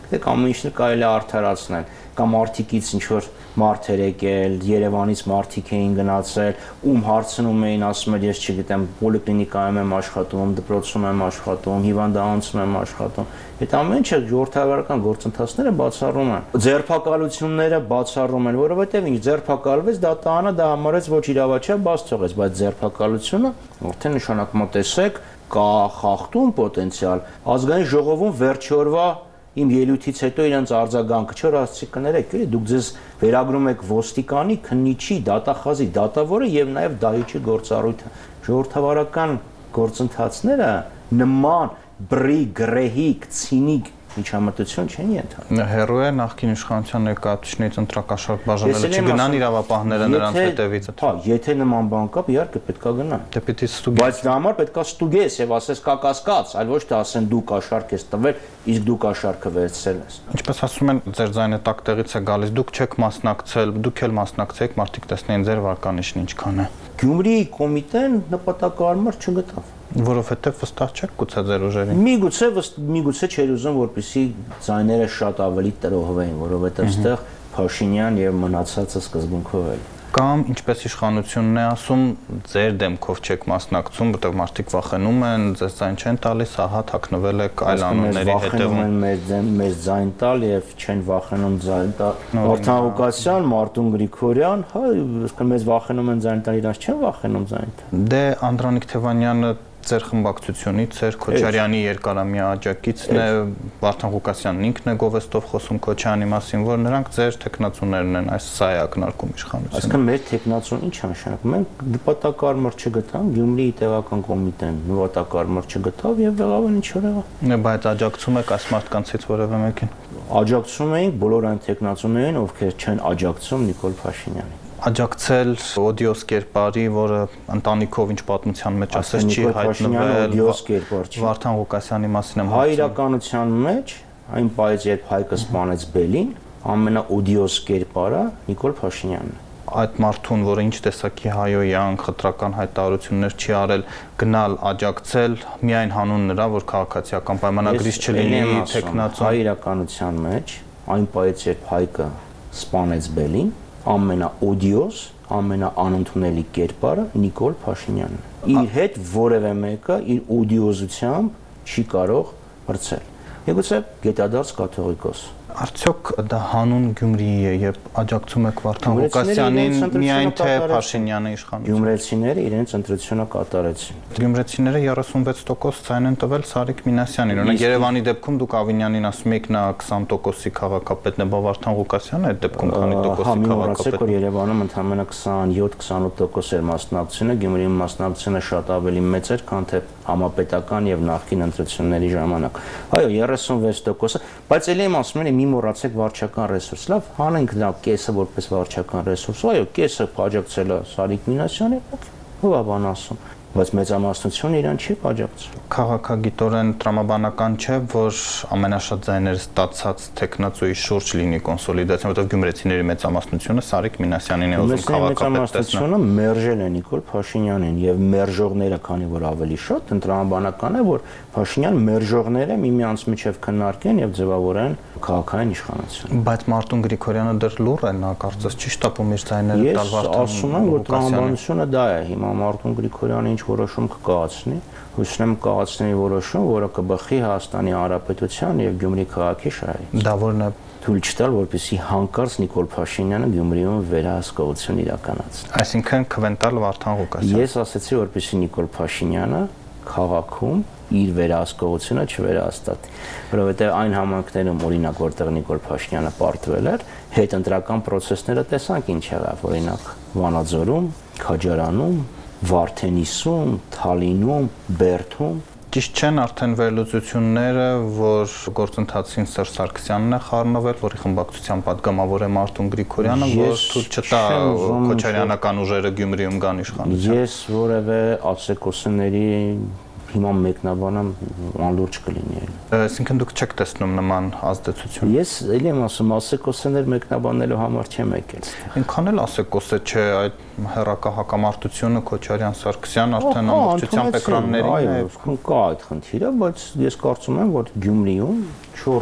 Դեք ամեն ինչը կարելի է արդարացնել, կամ արտիկից ինչ որ մարդեր եկել, Երևանից մարդիկ էին գնացել, ում հարցնում էին, ասում են ես չգիտեմ, պոլիկլինիկայում եմ աշխատում, դպրոցում եմ աշխատում, հիվանդանոցում եմ աշխատում։ Այդ ամեն ինչը ժողովրդավարական գործընթացները բացառում են։ Ձերբակալությունները բացառում են, որովհետև ինչ ձերբակալվեց, դա տանը դա համարեց ոչ իրավաչափ, բաց թողեց, բայց ձերբակալությունը արդեն նշանակում է տեսեք, կա խախտում պոտենցիալ։ Ազգային ժողովում վերջի օրվա իմ ելույթից հետո իրենց արձագանքը չոր ասացի կներեք, էլի դուք ձեզ վերագրում եք ոստիկանի, քննիչի, դատախազի, դատավորը եւ նաեւ դահիճի գործառույթը։ Ժողովրդավարական գործընթացները նման բրի, գրեհիկ, ցինիկ միջամտություն չեն ենթադրում։ Հերո է նախկին իշխանության ներկայացուցիչներից ընտրակաշառք բաժանելը չգնան իրավապահները նրանց հետևից։ Հա, եթե նման բան կա, իհարկե պետքա գնան։ Դե պիտի ստուգես։ Բայց դա համար պետքա ստուգես եւ ասես կա կասկած, այլ ոչ թե ասեն դու կաշառք ես տվել, իսկ դու կաշառքը վերցրել ես։ Ինչպես ասում են, ձեր ձայնը տակ տեղից է գալիս, դուք չեք մասնակցել, դուք էլ մասնակցեք, մարդիկ տեսնեն ձեր վարկանիշն ինչքան է։ Գյումրիի կոմիտեն նպատակարար չգտավ։ Որովհետև վստահ չեք գուցե ձեր ուժերին։ Միգուցե միգուցե չէր ուզում, որպեսզի ձայները շատ ավելի տրոհվեին, որովհետև այստեղ Փաշինյան եւ մնացածը սկզբունքով էլ։ Կամ ինչպես իշխանությունն է ասում, ձեր դեմքով չեք մասնակցում, որտեղ մարդիկ վախենում են, ձեզ ձայն չեն տալիս, ահա թաքնվել եք այլ անունների հետևում։ Վախենում են մեր մեր ձայն տալ եւ չեն վախենում ձայն տալ։ Վարդան Ղուկասյան, Մարտուն Գրիգորյան, հա, այսինքն մեզ վախենում են ձայն տալ, իրանց չեն վախենում ձայն տալ։ Դե Անդրանիկ Թևանյանը ձեր խմբակցությունից, ձեր Քոչարյանի երկարամյա աջակիցն է, Վարդան Ղուկասյանն ինքն է գովեստով խոսում Քոչարյանի մասին, որ նրանք ձեր տեխնացուներն են, այս սա է ակնարկում իշխանությունը։ Այսինքն մեր տեխնացուն ինչ է նշանակում։ Մենք նպատակարմար չգտանք, Գյումրիի տեղական կոմիտեն նպատակարմար չգտավ եւ եղավ ինչ որ եղավ։ Բայց աջակցում եք այս մարդկանցից որևէ մեկին։ Աջակցում էինք բոլոր այն տեխնացուներին, ովքեր չեն աջակցում Նիկոլ Փաշինյանին։ Աջակցել օդիոս կերպարի, որը ընտանիքով ինչ պատմության մեջ ասես չի հայտնվել, Վարդան Ղուկասյանի մասին եմ հայ իրականության մեջ, այն պայծ երբ Հայկը սպանեց Բելին, ամենաօդիոս կերպարը Նիկոլ Փաշինյանն է։ Այդ մարդուն, որը ինչ տեսակի հայոյան խտրական հայտարարություններ չի արել, գնալ աջակցել միայն հանուն նրա, որ քաղաքացիական պայմանագրից չլինի տեխնացու։ Հայ իրականության մեջ, այն պայծ երբ Հայկը սպանեց Բելին, ամենաօդիոս, ամենաանընդունելի կերպարը Նիկոլ Փաշինյանն է։ Իր հետ որևէ մեկը իր օդիոզությամբ չի կարող մրցել։ Եգուցե գետադարձ կաթողիկոս։ Արդյոք դա հանուն Գյումրիի է եւ աջակցում եք Վարդան Ղուկասյանին միայն թե Փաշինյանը իշխանություն։ Գյումրեցիները իրենց ընտրությունը կատարեցին։ Գյումրեցիները երեսունվեց տոկոս ցայն են տվել Սարիկ Մինասյանին։ Օրինակ Երևանի դեպքում դուք Ավինյանին ասում եք նա քսան տոկոսի քաղաքապետն է, բա Վարդան Ղուկասյանը այդ դեպքում քանի տոկոսի քաղաքապետ։ Որ Երևանում ընդամենը քսանյոթ քսանութ տոկոս էր մասնակցությունը, Գյումրիի մասնակցությունը շատ ավելի մեծ էր, քան թե համապետական եւ նախկին ընտրությունների ժամանակ։ Այո, երեսունվեց տոկոսը, բայց ելի եմ ասում եմ մի մոռացեք վարչական ռեսուրս։ Լավ, հանենք դա կեսը որպես վարչական ռեսուրս։ Այո, կեսը աջակցել է Սարիկ Մինասյանը, ով է բան ասում, բայց մեծամասնությունը իրան չի աջակցում։ Քաղաքագիտորեն տրամաբանական չէ, որ ամենաշատ ձայները ստացած տեխնացուի շուրջ լինի կոնսոլիդացիա, որտեղ գյումրեցիների մեծամասնությունը Սարիկ Մինասյանին է ուզում քաղաքապետ տեսնել։ Մեծամասնությունը մերժել է Նիկոլ Փաշինյանին եւ մերժողները, քանի որ ավելի շատ, տրամաբանական է, որ Փաշինյան մերժողները միմյանց միջև քննարկեն եւ ձևավորեն քաղաքային իշխանություն։ Բայց Մարտուն Գրիգորյանը դեռ լուռ է, նա կարծես չի շտապում իր ձայները տալ Վարդան Ղուկասյանին։ Ես ասում եմ, որ տրամաբանությունը դա է, հիմա Մարտուն Գրիգորյանը ինչ որոշում կկայացնի, հույսում եմ կայացնի որոշում, որը կբխի Հայաստանի Հանրապետության եւ Գյումրի քաղաքի շահերից։ Դա որն է թույլ չտալ, որպեսզի հանկարծ Նիկոլ Փաշինյանը Գյումրիում վերահսկողություն իրականացնի։ Այսինքն քվենտալ Վարդան Ղուկասյան։ Ես ասացի, որպեսզի Նիկոլ Փաշինյանը քաղաքում իր վերահսկողությունը չվերահաստատի, որովհետև այն համայնքներում օրինակ որտեղ Նիկոլ Փաշինյանը պարտվել էր, հետընտրական process-ները տեսանք ինչ եղավ, օրինակ Վանաձորում, Քաջարանում, Վարդենիսում, Թալինում, Բերդում։ Ճիշտ չեն արդեն վերլուծությունները, որ գործընթացին Սերժ Սարգսյանն է խառնվել, որի խմբակցության падգամավոր է Մարտուն Գրիգորյանը, որ թույլ չտա քոչարյանական ուժերը Գյումրիում գան իշխանության։ Ես որևէ ԱՍԵԿՕՍ-ների հիմա մեկնաբանամ անլուրջ կլինի։ Այսինքն դուք չեք տեսնում նման ազդեցություն։ Ես էլի եմ ասում, ԱՍԵԿՕՍ-ներ մեկնաբանելու համար չեմ եկել։ Այնքան էլ ԱՍԵԿՕՍ-ը չէ, այդ հերակա հակամարտությունը Քոչարյան-Սարգսյան արդեն ամբողջությամբ էկրաններին է։ Այո, կա այդ խնդիրը, բայց ես կարծում եմ, որ Գյումրիում չորս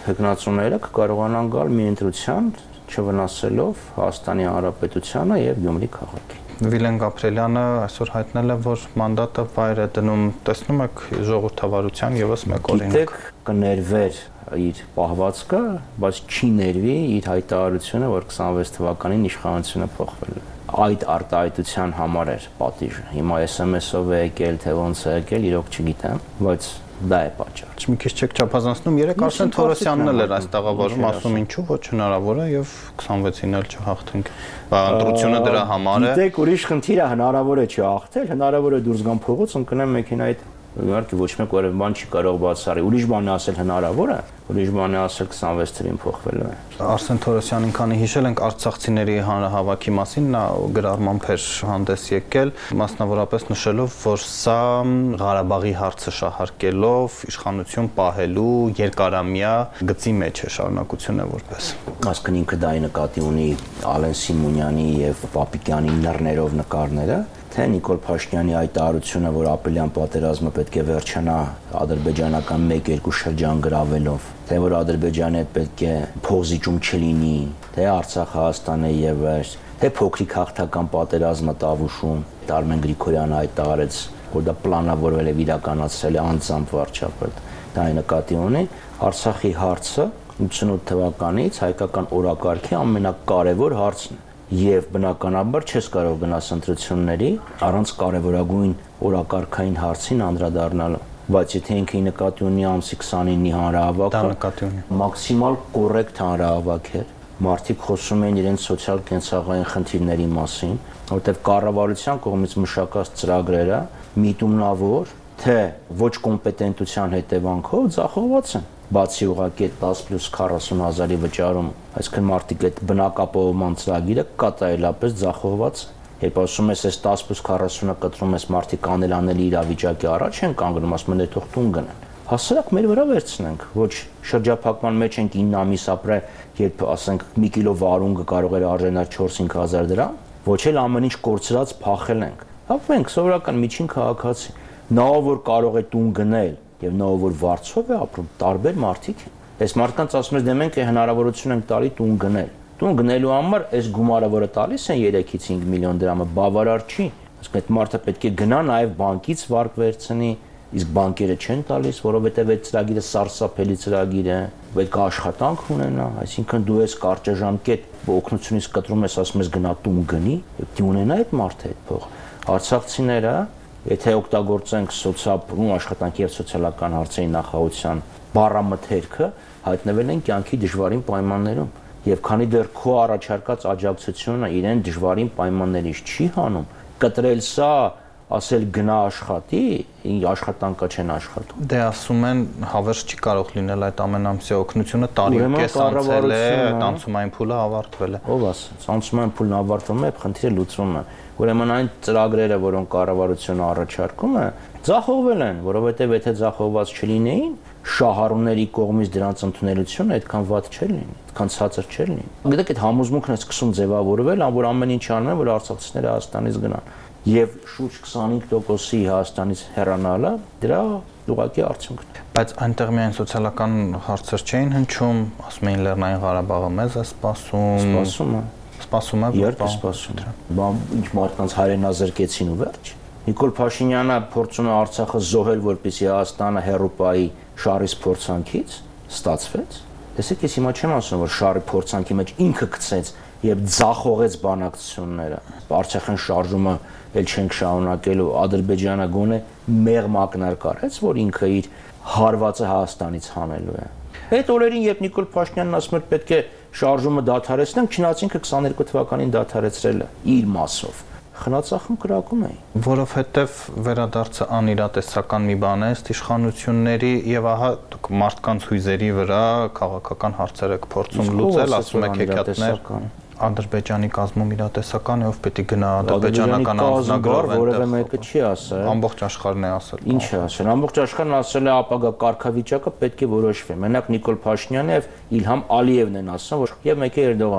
տեխնացուները կկարողանան գալ մի ընտրության չվնասելով Հայաստանի Հանրապետությանը եւ Գյումրի քաղաքին։ Վիլեն Գաբրելյանը այսօր հայտնել է, որ մանդատը վայր է դնում, տեսնում եք ժողովրդավարության եւս մեկ օրինակ։ Գիտեք, կներվեր իր պահվածքը, բայց չի ներվի իր հայտարարությունը, որ քսանվեց թվականին իշխանությունը փոխվել է։ Այդ արտահայտության համար էր պատիժը։ Հիմա էս էմ էս-ով է եկել, թե ոնց է եկել, իրոք չգիտեմ, բայց դա է պատճառը։ Մի քիչ չեք չափազանցնում, երեք Արսեն Թորոսյանն էլ էր այս տաղավարում ասում ինչու ոչ հնարավոր է եւ քսանվեցին էլ չհաղթենք։ Ընտրությունը դրա համար է։ Գիտեք, ուրիշ խնդիր է, հնարավոր է չհաղթել, հնարավոր է դուրս գան փողոց, ընկնեն մեքենայից։ Իհարկե ոչ մեկ որևէ բան չի կարող բացառել։ Ուրիշ բան է ասել հնարավոր է, ուրիշ բան է ասել քսանվեց թվին փոխվելու է։ Արսեն Թորոսյանին քանի հիշել ենք արցախցիների հանրահավաքի մասին, նա գրառմամբ էր հանդես եկել, մասնավորապես նշելով, որ սա Ղարաբաղի հարցը շահարկելով իշխանություն պահելու երկարամյա գծի մեջ է շարունակությունը որպես։ Ասկն ինքը դա նկատի ունի Ալեն Սիմոնյանի եւ Պապիկյանի նռներով նկարները, թե Նիկոլ Փաշինյանի հայտարարությունը, որ ապրիլյան պատերազմը պետք է վերջանա ադրբեջանական մեկ-երկու շրջան գրավելով, թե որ Ադրբեջանը պետք է փոխզիջում չլինի, թե Արցախ Հայաստանը եւ այլ, թե փոքրիկ հաղթական պատերազմը Տավուշում, Արմեն Գրիգորյանը հայտարարեց, որ դա պլանավորվել է իրականացրել է անձամբ վարչապետ։ Դա նկատի ունի Արցախի հարցը ութսունութ թվականից հայկական օրակարգի ամենակարևոր հարցն է։ Եվ բնականաբար չես կարող գնաս ընտրությունների առանց կարևորագույն օրակարգային հարցին անդրադառնալու, բայց եթե ինքը նկատի ունի ամսի քսանինի հանրահավաքը, մաքսիմալ կոռեկտ հանրահավաք էր, մարդիկ խոսում էին իրենց սոցիալ-կենցաղային խնդիրների մասին, որտեղ կառավարության կողմից մշակած ծրագրերը միտումնավոր, թե ոչ կոմպետենտության հետևանքով ձախողված են։ Բացի ուղղակի դես պլյուս քառասուն հազարի վճարում, այսինքն մարդիկ այդ բնակապահովման ծրագիրը կատարելապես ձախողված է։ Երբ ասում ես, այս դես պլյուս քառասունը կտրում ես, մարդիկ անելանելի իրավիճակի առաջ են կանգնում, ասում են, թող տուն գնան։ Հասարակ մեր վրա վերցնենք, ոչ շրջափակման մեջ ենք ինը ամիս ապրել, երբ ասենք մի կիլո վարունգը կարող էր արժենալ չորս-հինգ հազար դրամ, ոչ էլ ամեն ինչ կորցրած փախել ենք։ Հապ մենք սովորական միջին քաղաքացի, նա որ կարող է տուն գնել եւ նա որ վարձով է ապրում, տարբեր մարդիկ են։ Այս մարդկանց ասում ես դե մենք է հնարավորություն ենք տալի տուն գնել։ Տուն գնելու համար այս գումարը, որը տալիս են երեքից հինգ միլիոն դրամը, բավարար չի։ Իսկ այդ մարդը պետք է գնա նաեւ բանկից վարկ վերցնի, իսկ բանկերը չեն տալիս, որովհետեւ այդ ծրագիրը սարսափելի ծրագիր է, պետք է աշխատանք ունենա, այսինքն դու ես կարճաժամկետ օգնությունից կտրում ես, ասում ես գնա տուն գնի, եւ դու ունենա այդ մարդը այդ փող։ Արցախցիները, եթե օգտագործենք սոցիալ ու աշխատանքի եւ սոցիալական հարցերի նախարարության բառամթերքը, հայտնվել են կյանքի դժվարին պայմաններում, եւ քանի դեռ քո առաջարկած աջակցությունը իրեն դժվարին պայմաններից չի հանում, կտրել սա, ասել գնա աշխատի, աշխատանքը չեն աշխատում։ Դե ասում են հավերժ չի կարող լինել այդ ամենամսյա օգնությունը, տարի ու կես անցել է, անցումային փուլը ավարտվել է։ Ով ասաց, անցումային փուլն ավարտվում է, խնդիրը լուծվում է։ Ուրեմն այն ծրագրերը, որոնք կառավարությունը առաջարկում է, ձախողվել են, որովհետև եթե ձախողված չլինեին, շահառուների կողմից դրանց ընդունելությունը այդքան վատ չէր լինի, այդքան ցածր չէր լինի։ Գիտեք, այդ համոզմունքն է սկսում ձևավորվել, որ ամեն ինչ անում են, որ արցախցիները Հայաստանից գնան։ Եվ շուրջ քսանհինգ տոկոսի Հայաստանից հեռանալը դրա ուղղակի արդյունքն է։ Բայց այնտեղ միայն սոցիալական հարցեր չէին հնչում, ասում էին Լեռնային Ղարաբաղը մեզ է սպասում։ Սպասում է։ Սպասում է, երբ սպասում է։ Բան ինչ մարդկանց հայրենազրկեցին ու վերջ։ Նիկոլ Փաշինյանը փորձում է Արցախը զոհել, որպեսզի Հայաստանը հերոպայի շարի փորձանքից ստացվեց։ Տեսեք, ես հիմա չեմ ասում, որ շարի փորձանքի մեջ ինքը գցեց եւ ձախողեց բանակցությունները։ Արցախյան շարժումը էլ չենք շարունակելու, Ադրբեջանը գոնե մեղմ ակնարկ արեց, որ ինքը իր հարվածը Հայաստանից հանելու է։ Այդ օրերին, երբ Նիկոլ Փաշինյանն ասում էր պետք է շարժումը դադարեցնենք, չնայած ինքը քսաներկու թվականին դադարեցրել է իր մասով։ Խնացախում կրակում էին, որովհետև վերադարձը անիրատեսական մի բան է ըստ իշխանությունների եւ ահա դուք մարդկանց հույզերի վրա քաղաքական հարցեր եք փորձում լուծել, ասում եք հեքիաթներ, Ադրբեջանի կազմում իրատեսական է, ով պետք է գնա ադրբեջանական անձնագրով, որևէ մեկը չի ասել։ Ամբողջ աշխարհն է ասել։ Ինչ է ասել։ Ամբողջ աշխարհն ասել է ապագա կարգավիճակը պետք է որոշվի։ Մենակ Նիկոլ Փաշինյանը եւ Իլհամ Ալիևն են ասում, որ եւ մեկ է Էրդողանը,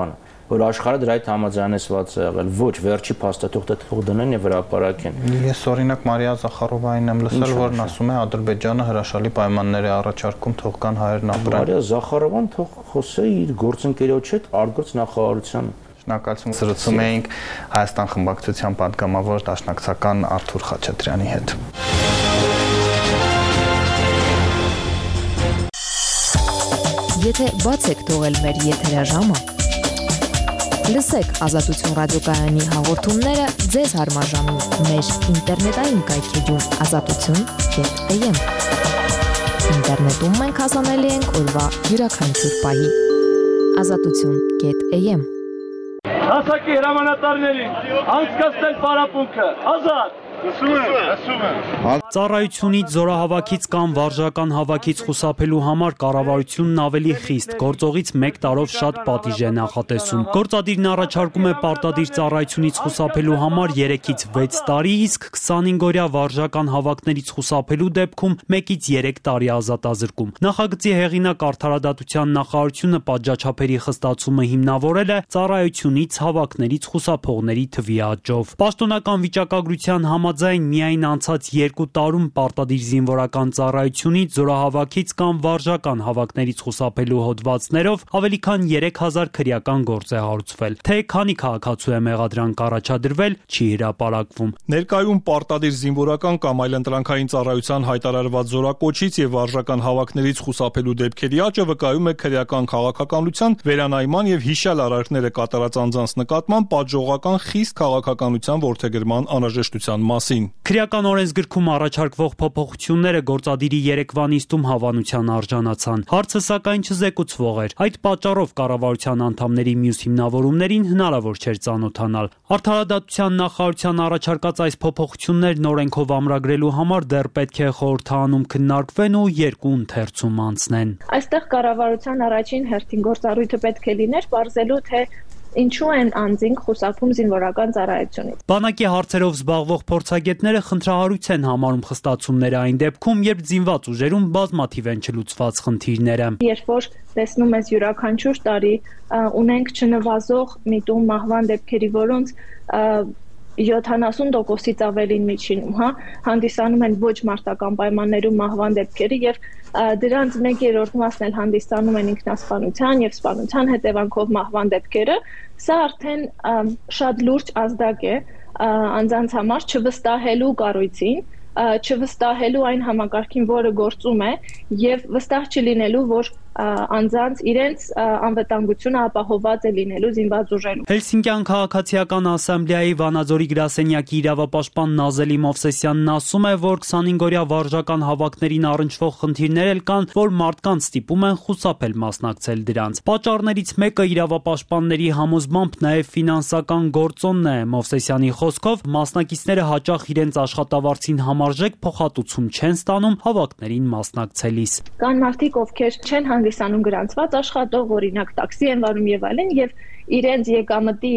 որ աշխարհը դրա հետ համաձայնեցված է եղել։ Ոչ, վերջի փաստաթուղթը թող դնեն եւ հրապարակեն։ Ես օրինակ Մարիա Զախարովային եմ լսել, որն ասում է Ադրբեջանը հրաշալի պայմաններ է առաջարկում, թող կան հայերն ապրեն։ Մարիա Զախարովան թող խոսե իր գործընկերոջ հետ արտգործ նախարարությանը։ Շնորհակալություն։ Զրուցում էինք Հայաստան խմբակցության պատգամավոր դաշնակցական Արթուր Խաչատրյանի հետ։ Եթե բաց եք թողել մեր եթերաժամը, լսեք Ազատություն ռադիոկայանի հաղորդումները ձեզ հարմաժամին մեր ինտերնետային կայքեջում ազատություն կետ am։ Ինտերնետում մենք հասանելի ենք օրվա յուրաքանչյուր պահի։ ազատություն կետ am։ Հասակի հրամանատարներին անցկացնել պարապմունքը, ազատ։ Լսում եմ, լսում եմ։ Ծառայությունից, զորահավաքից կամ վարժական հավաքից խուսափելու համար կառավարությունն ավելի խիստ, գործողից մեկ տարով շատ պատիժ է նախատեսում։ Գործադիրն առաջարկում է պարտադիր ծառայությունից խուսափելու համար երեքից վեց տարի, իսկ քսանհինգօրյա վարժական հավաքներից խուսափելու դեպքում մեկից երեք տարի ազատազրկում։ Նախագծի հեղինակ Արդարադատության նախարարությունը պատժաչափերի խստացումը հիմնավորել է ծառայությունից, հավաքներից խուսափողների թվի աճով։ Պաշտոնական վիճակագրության համաձայն միայն անցած երկու տարում պարտադիր զինվորական ծառայությունից, զորահավաքից կամ վարժական հավաքներից խուսափելու հոդվածներով ավելի քան երեք հազար քրեական գործ է հարուցվել։ Թե քանի քաղաքացու է մեղադրանք առաջադրվել, չի հրապարակվում։ Ներկայում պարտադիր զինվորական կամ այլընտրանքային ծառայության հայտարարված զորակոչից եւ վարժական հավաքներից խուսափելու դեպքերի աճը վկայում է քրեական քաղաքականության վերանայման եւ հիշյալ արարքները կատարած անձանց նկատմամբ պատժողական խիստ քաղաքականության որդեգրման անհրաժեշտության մասին։ Քրեական օրենսգրքում առաջարկվող փոփոխությունները գործադիրի երեկվա նիստում հավանության արժանացան։ Հարցը սակայն չզեկուցվող էր։ Այդ պատճառով կառավարության անդամների մյուս հիմնավորումներին հնարավոր չէր ծանոթանալ։ Արդարադատության նախարարության առաջարկած այս փոփոխություններն օրենքով ամրագրելու համար դեռ պետք է խորհրդարանում քննարկվեն ու երկու ընթերցում անցնեն։ Այստեղ կառավարության առաջին հերթին գործառույթը պետք է լիներ բարձելու թե ինչու են անձինք խուսափում զինվորական ծառայությունից։ Բանակի հարցերով զբաղվող փորձագետները խնդրահարույց են համարում խստացումները այն դեպքում, երբ զինված ուժերում բազմաթիվ են չլուծված խնդիրները։ Երբ որ տեսնում ես յուրաքանչյուր տարի ունենք չնվազող միտում մահվան դեպքերի, որոնց յոթանասուն տոկոսից ավելին միջինում, հա, հանդիսանում են ոչ մարտական պայմաններում մահվան դեպքերի եւ դրանց մեկ երրորդ մասն էլ հանդիսանում են ինքնասպանության եւ սպանության հետևանքով մահվան դեպքերը, սա արդեն շատ լուրջ ազդակ է անձանց համար չվստահելու կառույցին, չվստահելու այն համակարգին, որը գործում է եւ վստահ չլինելու, որ անձանց իրենց անվտանգությունը ապահովված է լինելու զինված ուժերում։ Հելսինկյան քաղաքացիական ասամբլեայի Վանաձորի գրասենյակի իրավապաշտպան Նազելի Մովսեսյանն ասում է, որ քսանհինգօրյա վարժական հավաքներին առնչվող խնդիրներ էլ կան, որ մարդկանց ստիպում են խուսափել մասնակցել դրանց։ Պատճառներից մեկը իրավապաշտպանների համոզմամբ նաև ֆինանսական գործոնն է։ Մովսեսյանի խոսքով մասնակիցները հաճախ իրենց աշխատավարձին համարժեք փոխհատուցում չեն ստանում հավաքներին մասնակցելիս։ Կան մարդիկ, ովքեր չեն հանդիսանում գրանցված աշխատող, օրինակ տաքսի են վարում եւ այլն, եւ իրենց եկամտի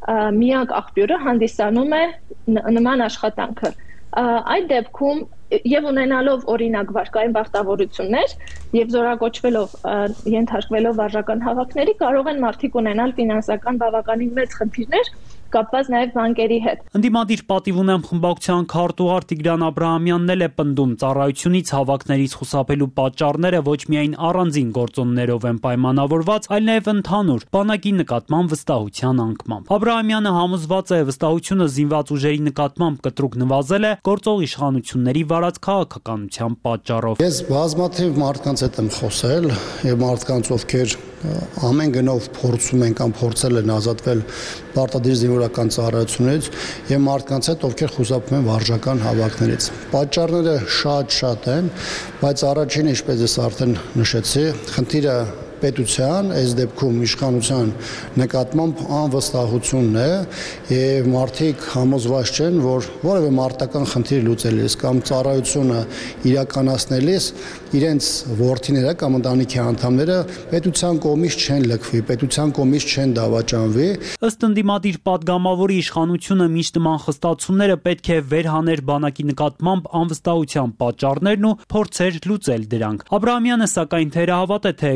միակ աղբյուրը հանդիսանում է նման աշխատանքը։ Այդ դեպքում եւ ունենալով օրինակ վարկային բախտավորություններ եւ զորակոչվելով ենթարկվելով վարժական հավաքների, կարող են մարդիկ ունենալ ֆինանսական բավականին մեծ խնդիրներ կապված նաև բանկերի հետ։ Ընդդիմադիր պատիվ ունեմ խմբակցության քարտուղար Տիգրան Աբրահամյանն էլ է պնդում ծառայությունից հավաքներից խուսափելու պատճառները ոչ միայն առանձին գործոններով են պայմանավորված, այլ նաև ընդհանուր բանակի նկատմամբ վստահության անկմամբ։ Աբրահամյանը համոզված է, վստահությունը զինված ուժերի նկատմամբ կտրուկ նվազել է գործող իշխանությունների վարած քաղաքականության պատճառով։ Ես բազմաթիվ մարդկանց հետ եմ խոսել եւ մարդկանց, ովքեր ամեն գնով փորձում են կամ փորձել են ազատվել պարտադիր զինվորական ծառայությունից եւ մարդկանց հետ, ովքեր խուսափում են վարժական հավաքներից։ Պատճառները շատ-շատ են, բայց առաջինը, ինչպես ես արդեն նշեցի, խնդիրը պետության, այս դեպքում իշխանության նկատմամբ անվստահությունն է եւ մարդիկ համոզված չեն, որ որևէ մարտական խնդիր լուծելիս կամ ծառայությունը իրականացնելիս իրենց ворթիները կամ ընտանիքի անդամները պետության կողմից չեն լքվի, պետության կողմից չեն դավաճանվի։ Ըստ ընդդիմադիր պատգամավորի իշխանությունը միշտ նման խստացումները պետք է վերհաներ բանակի նկատմամբ անվստահության պատճառներն ու փորձեր լուծել դրանք։ Աբրահամյանը սակայն թերահավատ է, թե գործող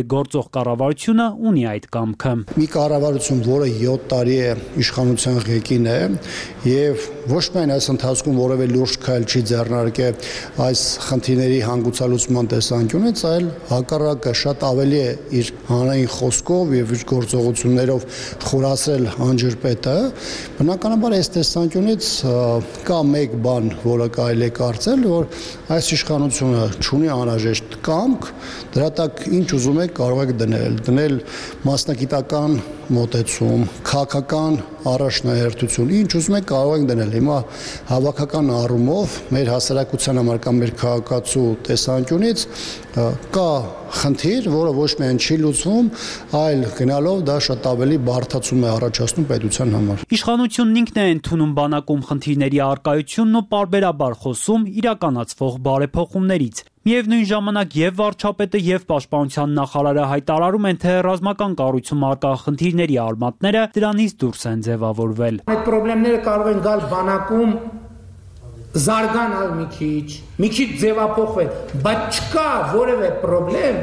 կառավարությունը ունի այդ կամքը։ Մի կառավարություն, որը յոթ տարի է իշխանության ղեկին է եւ ոչ միայն այս ընթացքում որևէ լուրջ քայլ չի ձեռնարկել այս խնդիրների հանգուցալուծման տեսանկյունից, այլ հակառակը շատ ավելի է իր հանրային խոսքով եւ իր գործողություններով խորացրել անջրպետը։ Բնականաբար այս տեսանկյունից կա մեկ բան, որը կարելի է կարծել, որ այս իշխանությունը ունի անհրաժեշտ կամք, դրա տակ ինչ ուզում եք կարող եք դնել, դնել մասնագիտական մոտեցում, քաղաքական առաջնահերթություն, ինչ ուզում եք կարող եք դնել։ Հիմա հավաքական առումով մեր հասարակության համար կամ մեր քաղաքացու տեսանկյունից կա խնդիր, որը ոչ միայն չի լուծվում, այլ գնալով դա շատ ավելի բարդացում է առաջացնում պետության համար։ Իշխանությունն ինքն է ընդունում բանակում խնդիրների առկայությունն ու պարբերաբար խոսում իրականացվող բարեփոխումներից։ Միևնույն ժամանակ եւ վարչապետը եւ պաշտպանության նախարարը հայտարարում են, թե ռազմական կառույցում արկա խնդիրների արմատները դրանից դուրս են ձևավորվել։ Այդ խնդիրները կարող են գալ բանակում զարգանալ մի քիչ, մի քիչ ձևափոխվել, բայց չկա որևէ խնդրեմ,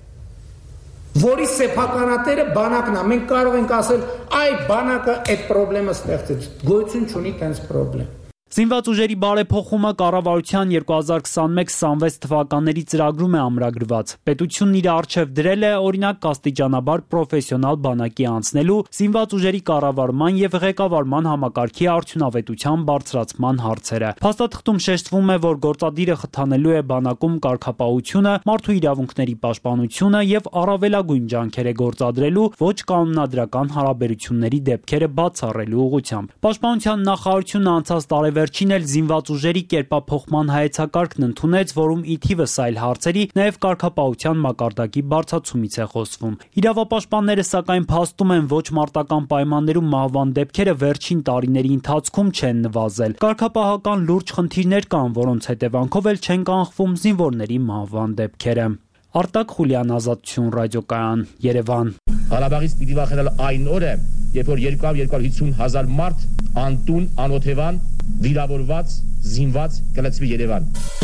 որի սեփականատերը բանակն է։ Մենք կարող ենք ասել, այ բանակը այդ խնդրեմը ստեղծեց, գոյություն չունի տենց խնդրեմ։ Զինված ուժերի բարեփոխումը կառավարության երկու հազար քսանմեկ քսանվեց թվականների ծրագրում է ամրագրված։ Պետությունն իր առջև դրել է օրինակ կաստիճանաբար պրոֆեսիոնալ բանակի անցնելու, զինված ուժերի կառավարման եւ ղեկավարման համակարգի արդյունավետության բարձրացման հարցերը։ Փաստաթղթում շեշտվում է, որ գործադիրը խթանելու է բանակում կարգապահությունը, մարդու իրավունքների պաշտպանությունը եւ առավելագույն ջանքեր է գործադրելու ոչ կանոնադրական հարաբերությունների դեպքերը բացառելու ուղղությամբ։ Պաշտպանության նախարարությունը անցած տարի վերջին էլ զինված ուժերի կերպափոխման հայեցակարգն ընդունեց, որում ի թիվս այլ հարցերի նաև կարգապահության մակարդակի բարձրացումից է խոսվում։ Իրավապաշտպանները սակայն փաստում են, ոչ մարտական պայմաններում մահվան դեպքերը վերջին տարիների ընթացքում չեն նվազել։ Կարգապահական լուրջ խնդիրներ կան, որոնց հետևանքով էլ չեն կանխվում զինվորների մահվան դեպքերը։ Արտակ Խուլյան, Ազատություն ռադիոկայան, Երևան։ Ղարաբաղից պիտի վախենալ այն օրը, երբ որ երկու հարյուր հիսուն հազար մարդ անտուն, անօթևան, վիրավորված, զինված կլցվի Երևան։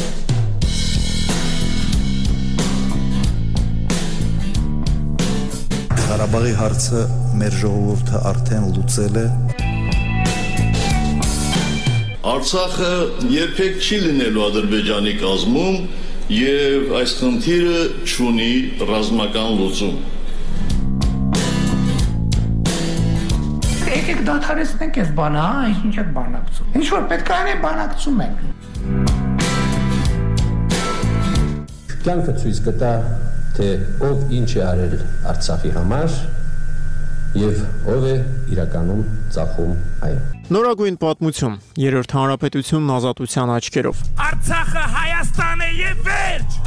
Ղարաբաղի հարցը մեր ժողովուրդը արդեն լուծել է։ Արցախը երբեք չի լինելու Ադրբեջանի կազմում եւ այս խնդիրը չունի ռազմական լուծում։ Եկեք դադարեցնենք այս բանը, հա, ինչ եք բանակցում։ Ինչ որ պետք է անենք, բանակցում ենք։ Կյանքը ցույց կտա, թե ով ինչ է արել Արցախի համար եւ ով է իրականում ծախում այն։ Նորագույն պատմություն, երրորդ հանրապետությունն ազատության աչքերով։ Արցախը Հայաստան է եւ վերջ։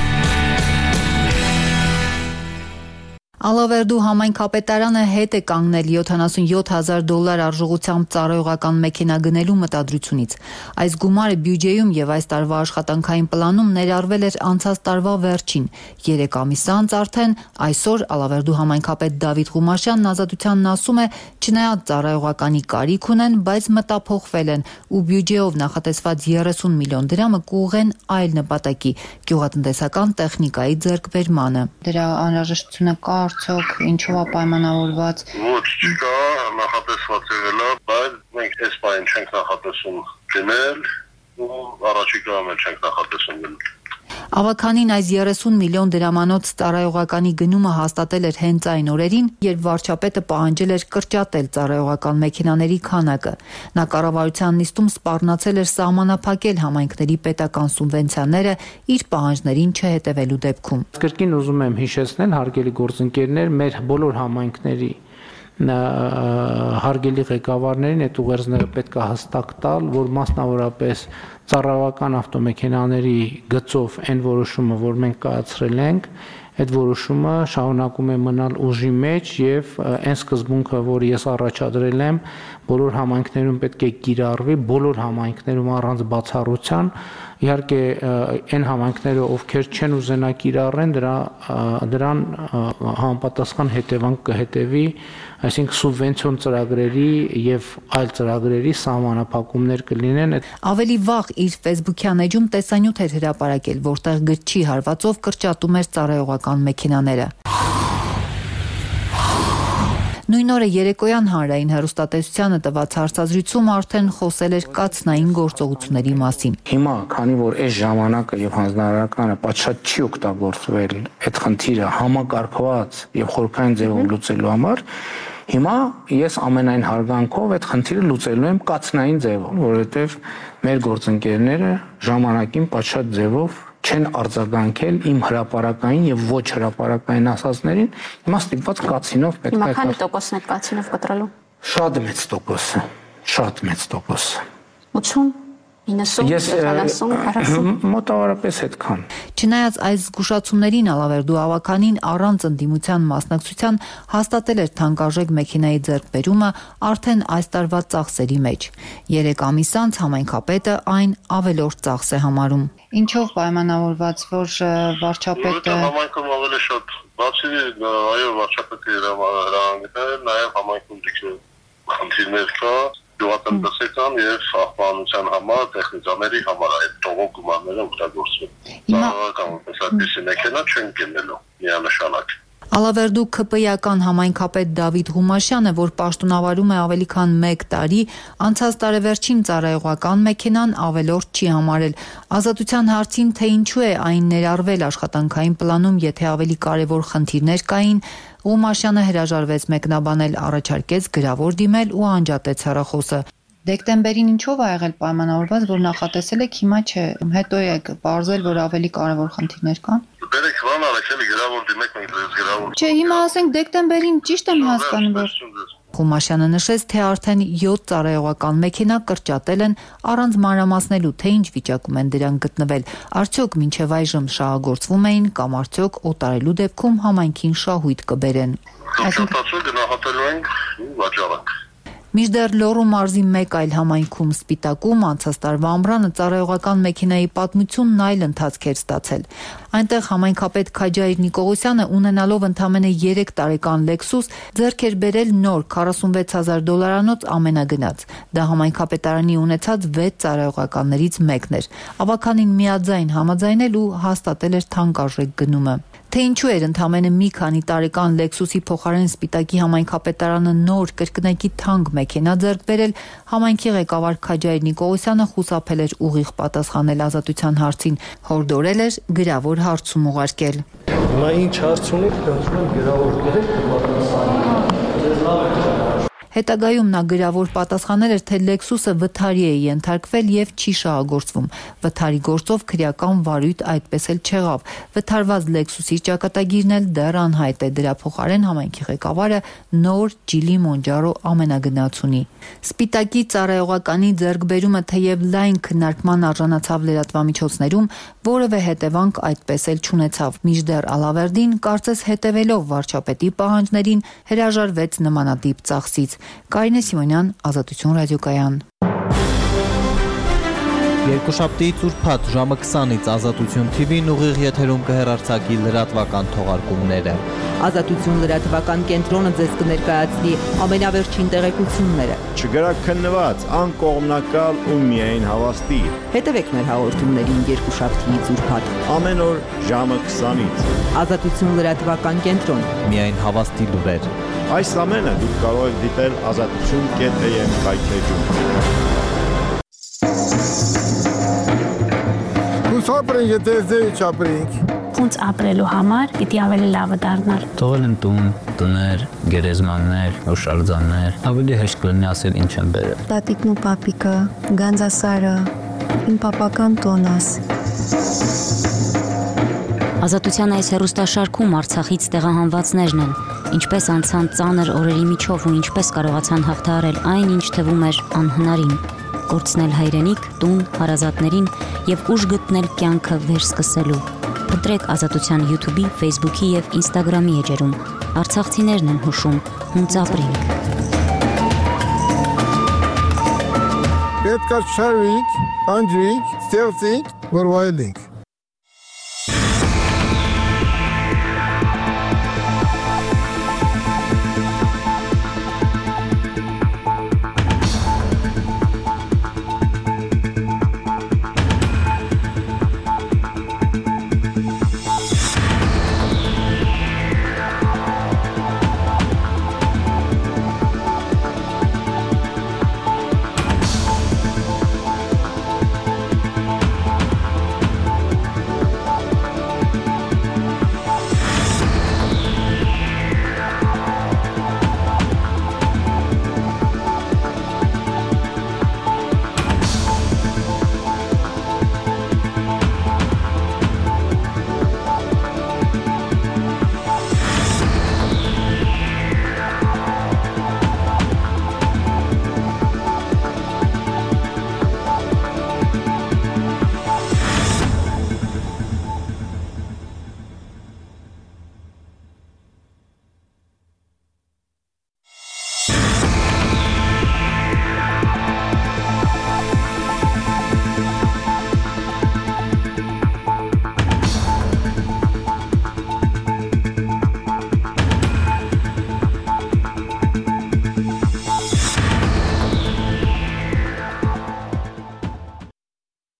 Ալավերդու համայնքապետարանը հետ է կանգնել յոթանասունյոթ հազար դոլար արժողությամբ ծառայողական մեքենա գնելու մտադրությունից։ Այս գումարը բյուջեում եւ այս տարվա աշխատանքային պլանում ներառվել էր անցած տարվա վերջին։ Երեք ամիս անց արդեն այսօր Ալավերդու համայնքապետ Դավիթ Ղումաշյանն Ազատությանն ասում է, չնայած ծառայողականի կարիք ունեն, բայց մտափոխվել են ու բյուջեով նախատեսված երեսուն միլիոն դրամը կուղեն այլ նպատակի՝ գյուղատնտեսական տեխնիկայի ձեռքբերմանը։ Դրա անհրաժեշտությունը կա արդյոք ինչով է պայմանավորված։ Ոչ, չկա, նախատեսված եղել է, բայց մենք այս բանը չենք նախատեսում գնել ու առաջիկայում էլ չենք նախատեսում գնել։ Ավականին այս երեսուն միլիոն դրամանոց ծառայողականի գնումը հաստատել էր հենց այն օրերին, երբ վարչապետը պահանջել էր կրճատել ծառայողական մեքենաների քանակը։ Նա կառավարության նիստում սպառնացել էր սահմանափակել համայնքների պետական սուբվենցիաները իր պահանջներին չհետևելու դեպքում։ Կրկին ուզում եմ հիշեցնել, հարգելի գործընկերներ, մեր բոլոր համայնքների հարգելի ղեկավարներին այդ ուղերձները պետք է հստակ տալ, որ մասնավորապես ծառայողական ավտոմեքենաների գծով այն որոշումը, որ մենք կայացրել ենք, այդ որոշումը շարունակում է մնալ ուժի մեջ եւ այն սկզբունքը, որ ես առաջադրել եմ, բոլոր համայնքներում պետք է կիրառվի, բոլոր համայնքներում առանց բացառության։ Իհարկե այն համայնքները, ովքեր չեն ուզենա կիրառեն, դրա դրան համապատասխան հետևանք կհետևի, այսինքն սուբվենցիոն ծրագրերի եւ այլ ծրագրերի սահմանափակումներ կլինեն։ Ավելի վաղ իր Facebook-յան էջում տեսանյութ էր հրապարակել, որտեղ գրչի հարվածով կրճատում էր ծառայողական մեքենաները։ Նույն օրը երեկոյան հանրային հեռուստատեսությանը տված հարցազրույցում արդեն խոսել էր կաթնային գործողությունների մասին։ Հիմա, քանի որ այս ժամանակը եւ հանձնարարականը պատշաճ չի օգտագործվել այդ խնդիրը համակարգված եւ խորքային ձևով լուծելու համար, հիմա ես ամենայն հարգանքով այդ խնդիրը լուծելու եմ կաթնային ձևով, որովհետեւ մեր գործընկերները ժամանակին պատշաճ ձևով չեն արձագանքել իմ հրապարակային եւ ոչ հրապարակային ասածներին, հիմա ստիպված կացինով պետք է։ Հիմա քանի տոկոսն է կացինով կտրելու։ Շատ մեծ տոկոսը, շատ մեծ տոկոսը։ ութուն, իննսուն, քանասուն, քառասուն։ Մոտավորապես այդքան։ Չնայած այս զգուշացումներին Ալավերդու ավականին առանց ընդդիմության մասնակցության հաստատել էր թանկարժեք մեքենայի ձեռքբերումը արդեն այս տարվա ծախսերի մեջ։ Երեք ամիս անց համայնքապետը այն ավելորդ ծախս է համարում։ Ինչով պայմանավորված, որ վարչապետը համայնքում ավելի շատ բացի այո վարչապետի հրահանգներ, նաև համայնքում դիքը խնդիրներ կա, գյուղատնտեսական եւ աղբանության համար, տեխնիկաների համար այդ տողոք գումարները օգտագործվում։ Բավականորեն այսպիսի մեքենա չեն գնելու միանշանակ։ Ալավերդու ՔՊ-ական համայնքապետ Դավիթ Ղումաշյանը, որ պաշտոնավարում է ավելի քան մեկ տարի, անցած տարեվերջին ծառայողական մեքենան ավելորդ չի համարել։ Ազատության հարցին, թե ինչու է այն ներառվել աշխատանքային պլանում, եթե ավելի կարևոր խնդիրներ կային, Ղումաշյանը հրաժարվեց մեկնաբանել, առաջարկեց գրավոր դիմել ու անջատեց հեռախոսը։ Դեկտեմբերին ինչով ա եղել պայմանավորված, որ նախատեսել եք, հիմա չէ, հետո եք բարձել, որ ավելի կարևոր խնդիրներ կան։ Բերեք բան արեք, էլի գրավոր դիմեք, մենք դες գրավոր։ Չէ, հիմա ասենք դեկտեմբերին ճիշտ եմ հասկանում, որ Ղումաշյանը նշեց, թե արդեն յոթ ծառայողական մեքենա կրճատել են առանց մանրամասնելու, թե ինչ վիճակում են դրանք գտնվել, արդյոք մինչև այժմ շահագործվում էին կամ արդյոք օտարելու դեպքում համայնքին շահույթ կբերեն։ Այսինքն գնահատելու ենք վաճառանք։ Մինչդեռ Լոռու մարզի մեկ այլ համայնքում Սպիտակում անցած տարվա ամռանը ծառայողական մեքենայի պատմությունն այլ ընթացք էր ստացել։ Այնտեղ համայնքապետ Քաջայր Նիկողոսյանը, ունենալով ընդամենը երեք տարեկան Lexus, ձեռք էր բերել նոր քառասունվեց հազար դոլարանոց ամենագնաց։ Դա համայնքապետարանի ունեցած վեց ծառայողականներից մեկն էր։ Ավականին միաձայն համաձայնել ու հաստատել էր թանկարժեք գնումը։ Թե ինչու էր ընդամենը մի քանի տարեկան Lexus-ի փոխարեն Սպիտակի համայնքապետարանը նոր կրկնակի թանկ մեքենա ձեռք բերել, համայնքի ղեկավար Քաջայր Նիկողոսյանը խուսափել էր ուղիղ պատասխանել ազատության հարցին, հորդորել էր գրավոր հարցում ուղարկել։ Հիմա ինչ հարց ունեք, կհաշվում գրավոր գրեք, Հետագայում նա գրավոր պատասխանել էր, թե Lexus-ը վթարի է ենթարկվել եւ չի շահագործվում։ Վթարի գործով քրեական վարույթ այդպես էլ չեղավ։ Վթարված Lexus-ի ճակատագիրն էլ դեռ անհայտ է, դրա փոխարեն համայնքի ղեկավարը նոր Geely Monjaro ամենագնաց ունի։ Սպիտակի ծառայողականի ձեռքբերումը թեև լայն քննարկման արժանացավ լրատվամիջոցներում, որևէ հետևանք այդպես էլ չունեցավ։ Մինչդեռ Ալավերդին, կարծես հետևելով վարչապետի պահանջներին, հրաժարվեց նմանատիպ ծախսից։ Կարինե Սիմոնյան, Ազատություն ռադիոկայան։ Երկուշաբթի ծուրփաթ ժամը քսանից Ազատություն թի վին ուղիղ եթերում կհեռարձակի լրատվական թողարկումները։ Ազատություն լրատվական կենտրոնը ձեզ կներկայացնի ամենավերջին տեղեկությունները։ Չգրակ քննված, անկողմնակալ ու միայն հավաստի։ Հետևեք մեր հաղորդումներին երկուշաբթի ծուրփաթ ամեն օր ժամը քսանից։ Ազատություն լրատվական կենտրոն, միայն հավաստի լուրեր։ Այս ամենը դուք կարող եք դիտել ազատություն կետ am կայքեջում։ Ապրենք, եթե ձեի չապրենք։ Ոնց ապրելու համար պիտի ավելի լավը դառնալ։ Թողել են տուն, տներ, գերեզմաններ, հուշարձաններ, ավելի հեշտ կլինի ասել ինչ են բերել։ Տատիկն ու պապիկը, Գանձասարը, իմ պապական տոնաս։ Ազատության այս հեռուստաշարքում Արցախից տեղահանվածներն են, ինչպես անցան ծանր օրերի միջով ու ինչպես կարողացան հաղթահարել այն, ինչ թվում էր անհնարին։ Կորցնել հայրենիք, տուն, հարազատներին եւ ուժ գտնել կյանքը վերսկսելու։ Փնտրեք Ազատության YouTube-ի, Facebook-ի եւ Instagram-ի էջերում։ Արցախցիներն են հուշում, հունց ապրենք։ Պետք է շարվենք, անջրենք, ստեղծենք, որ վայելենք։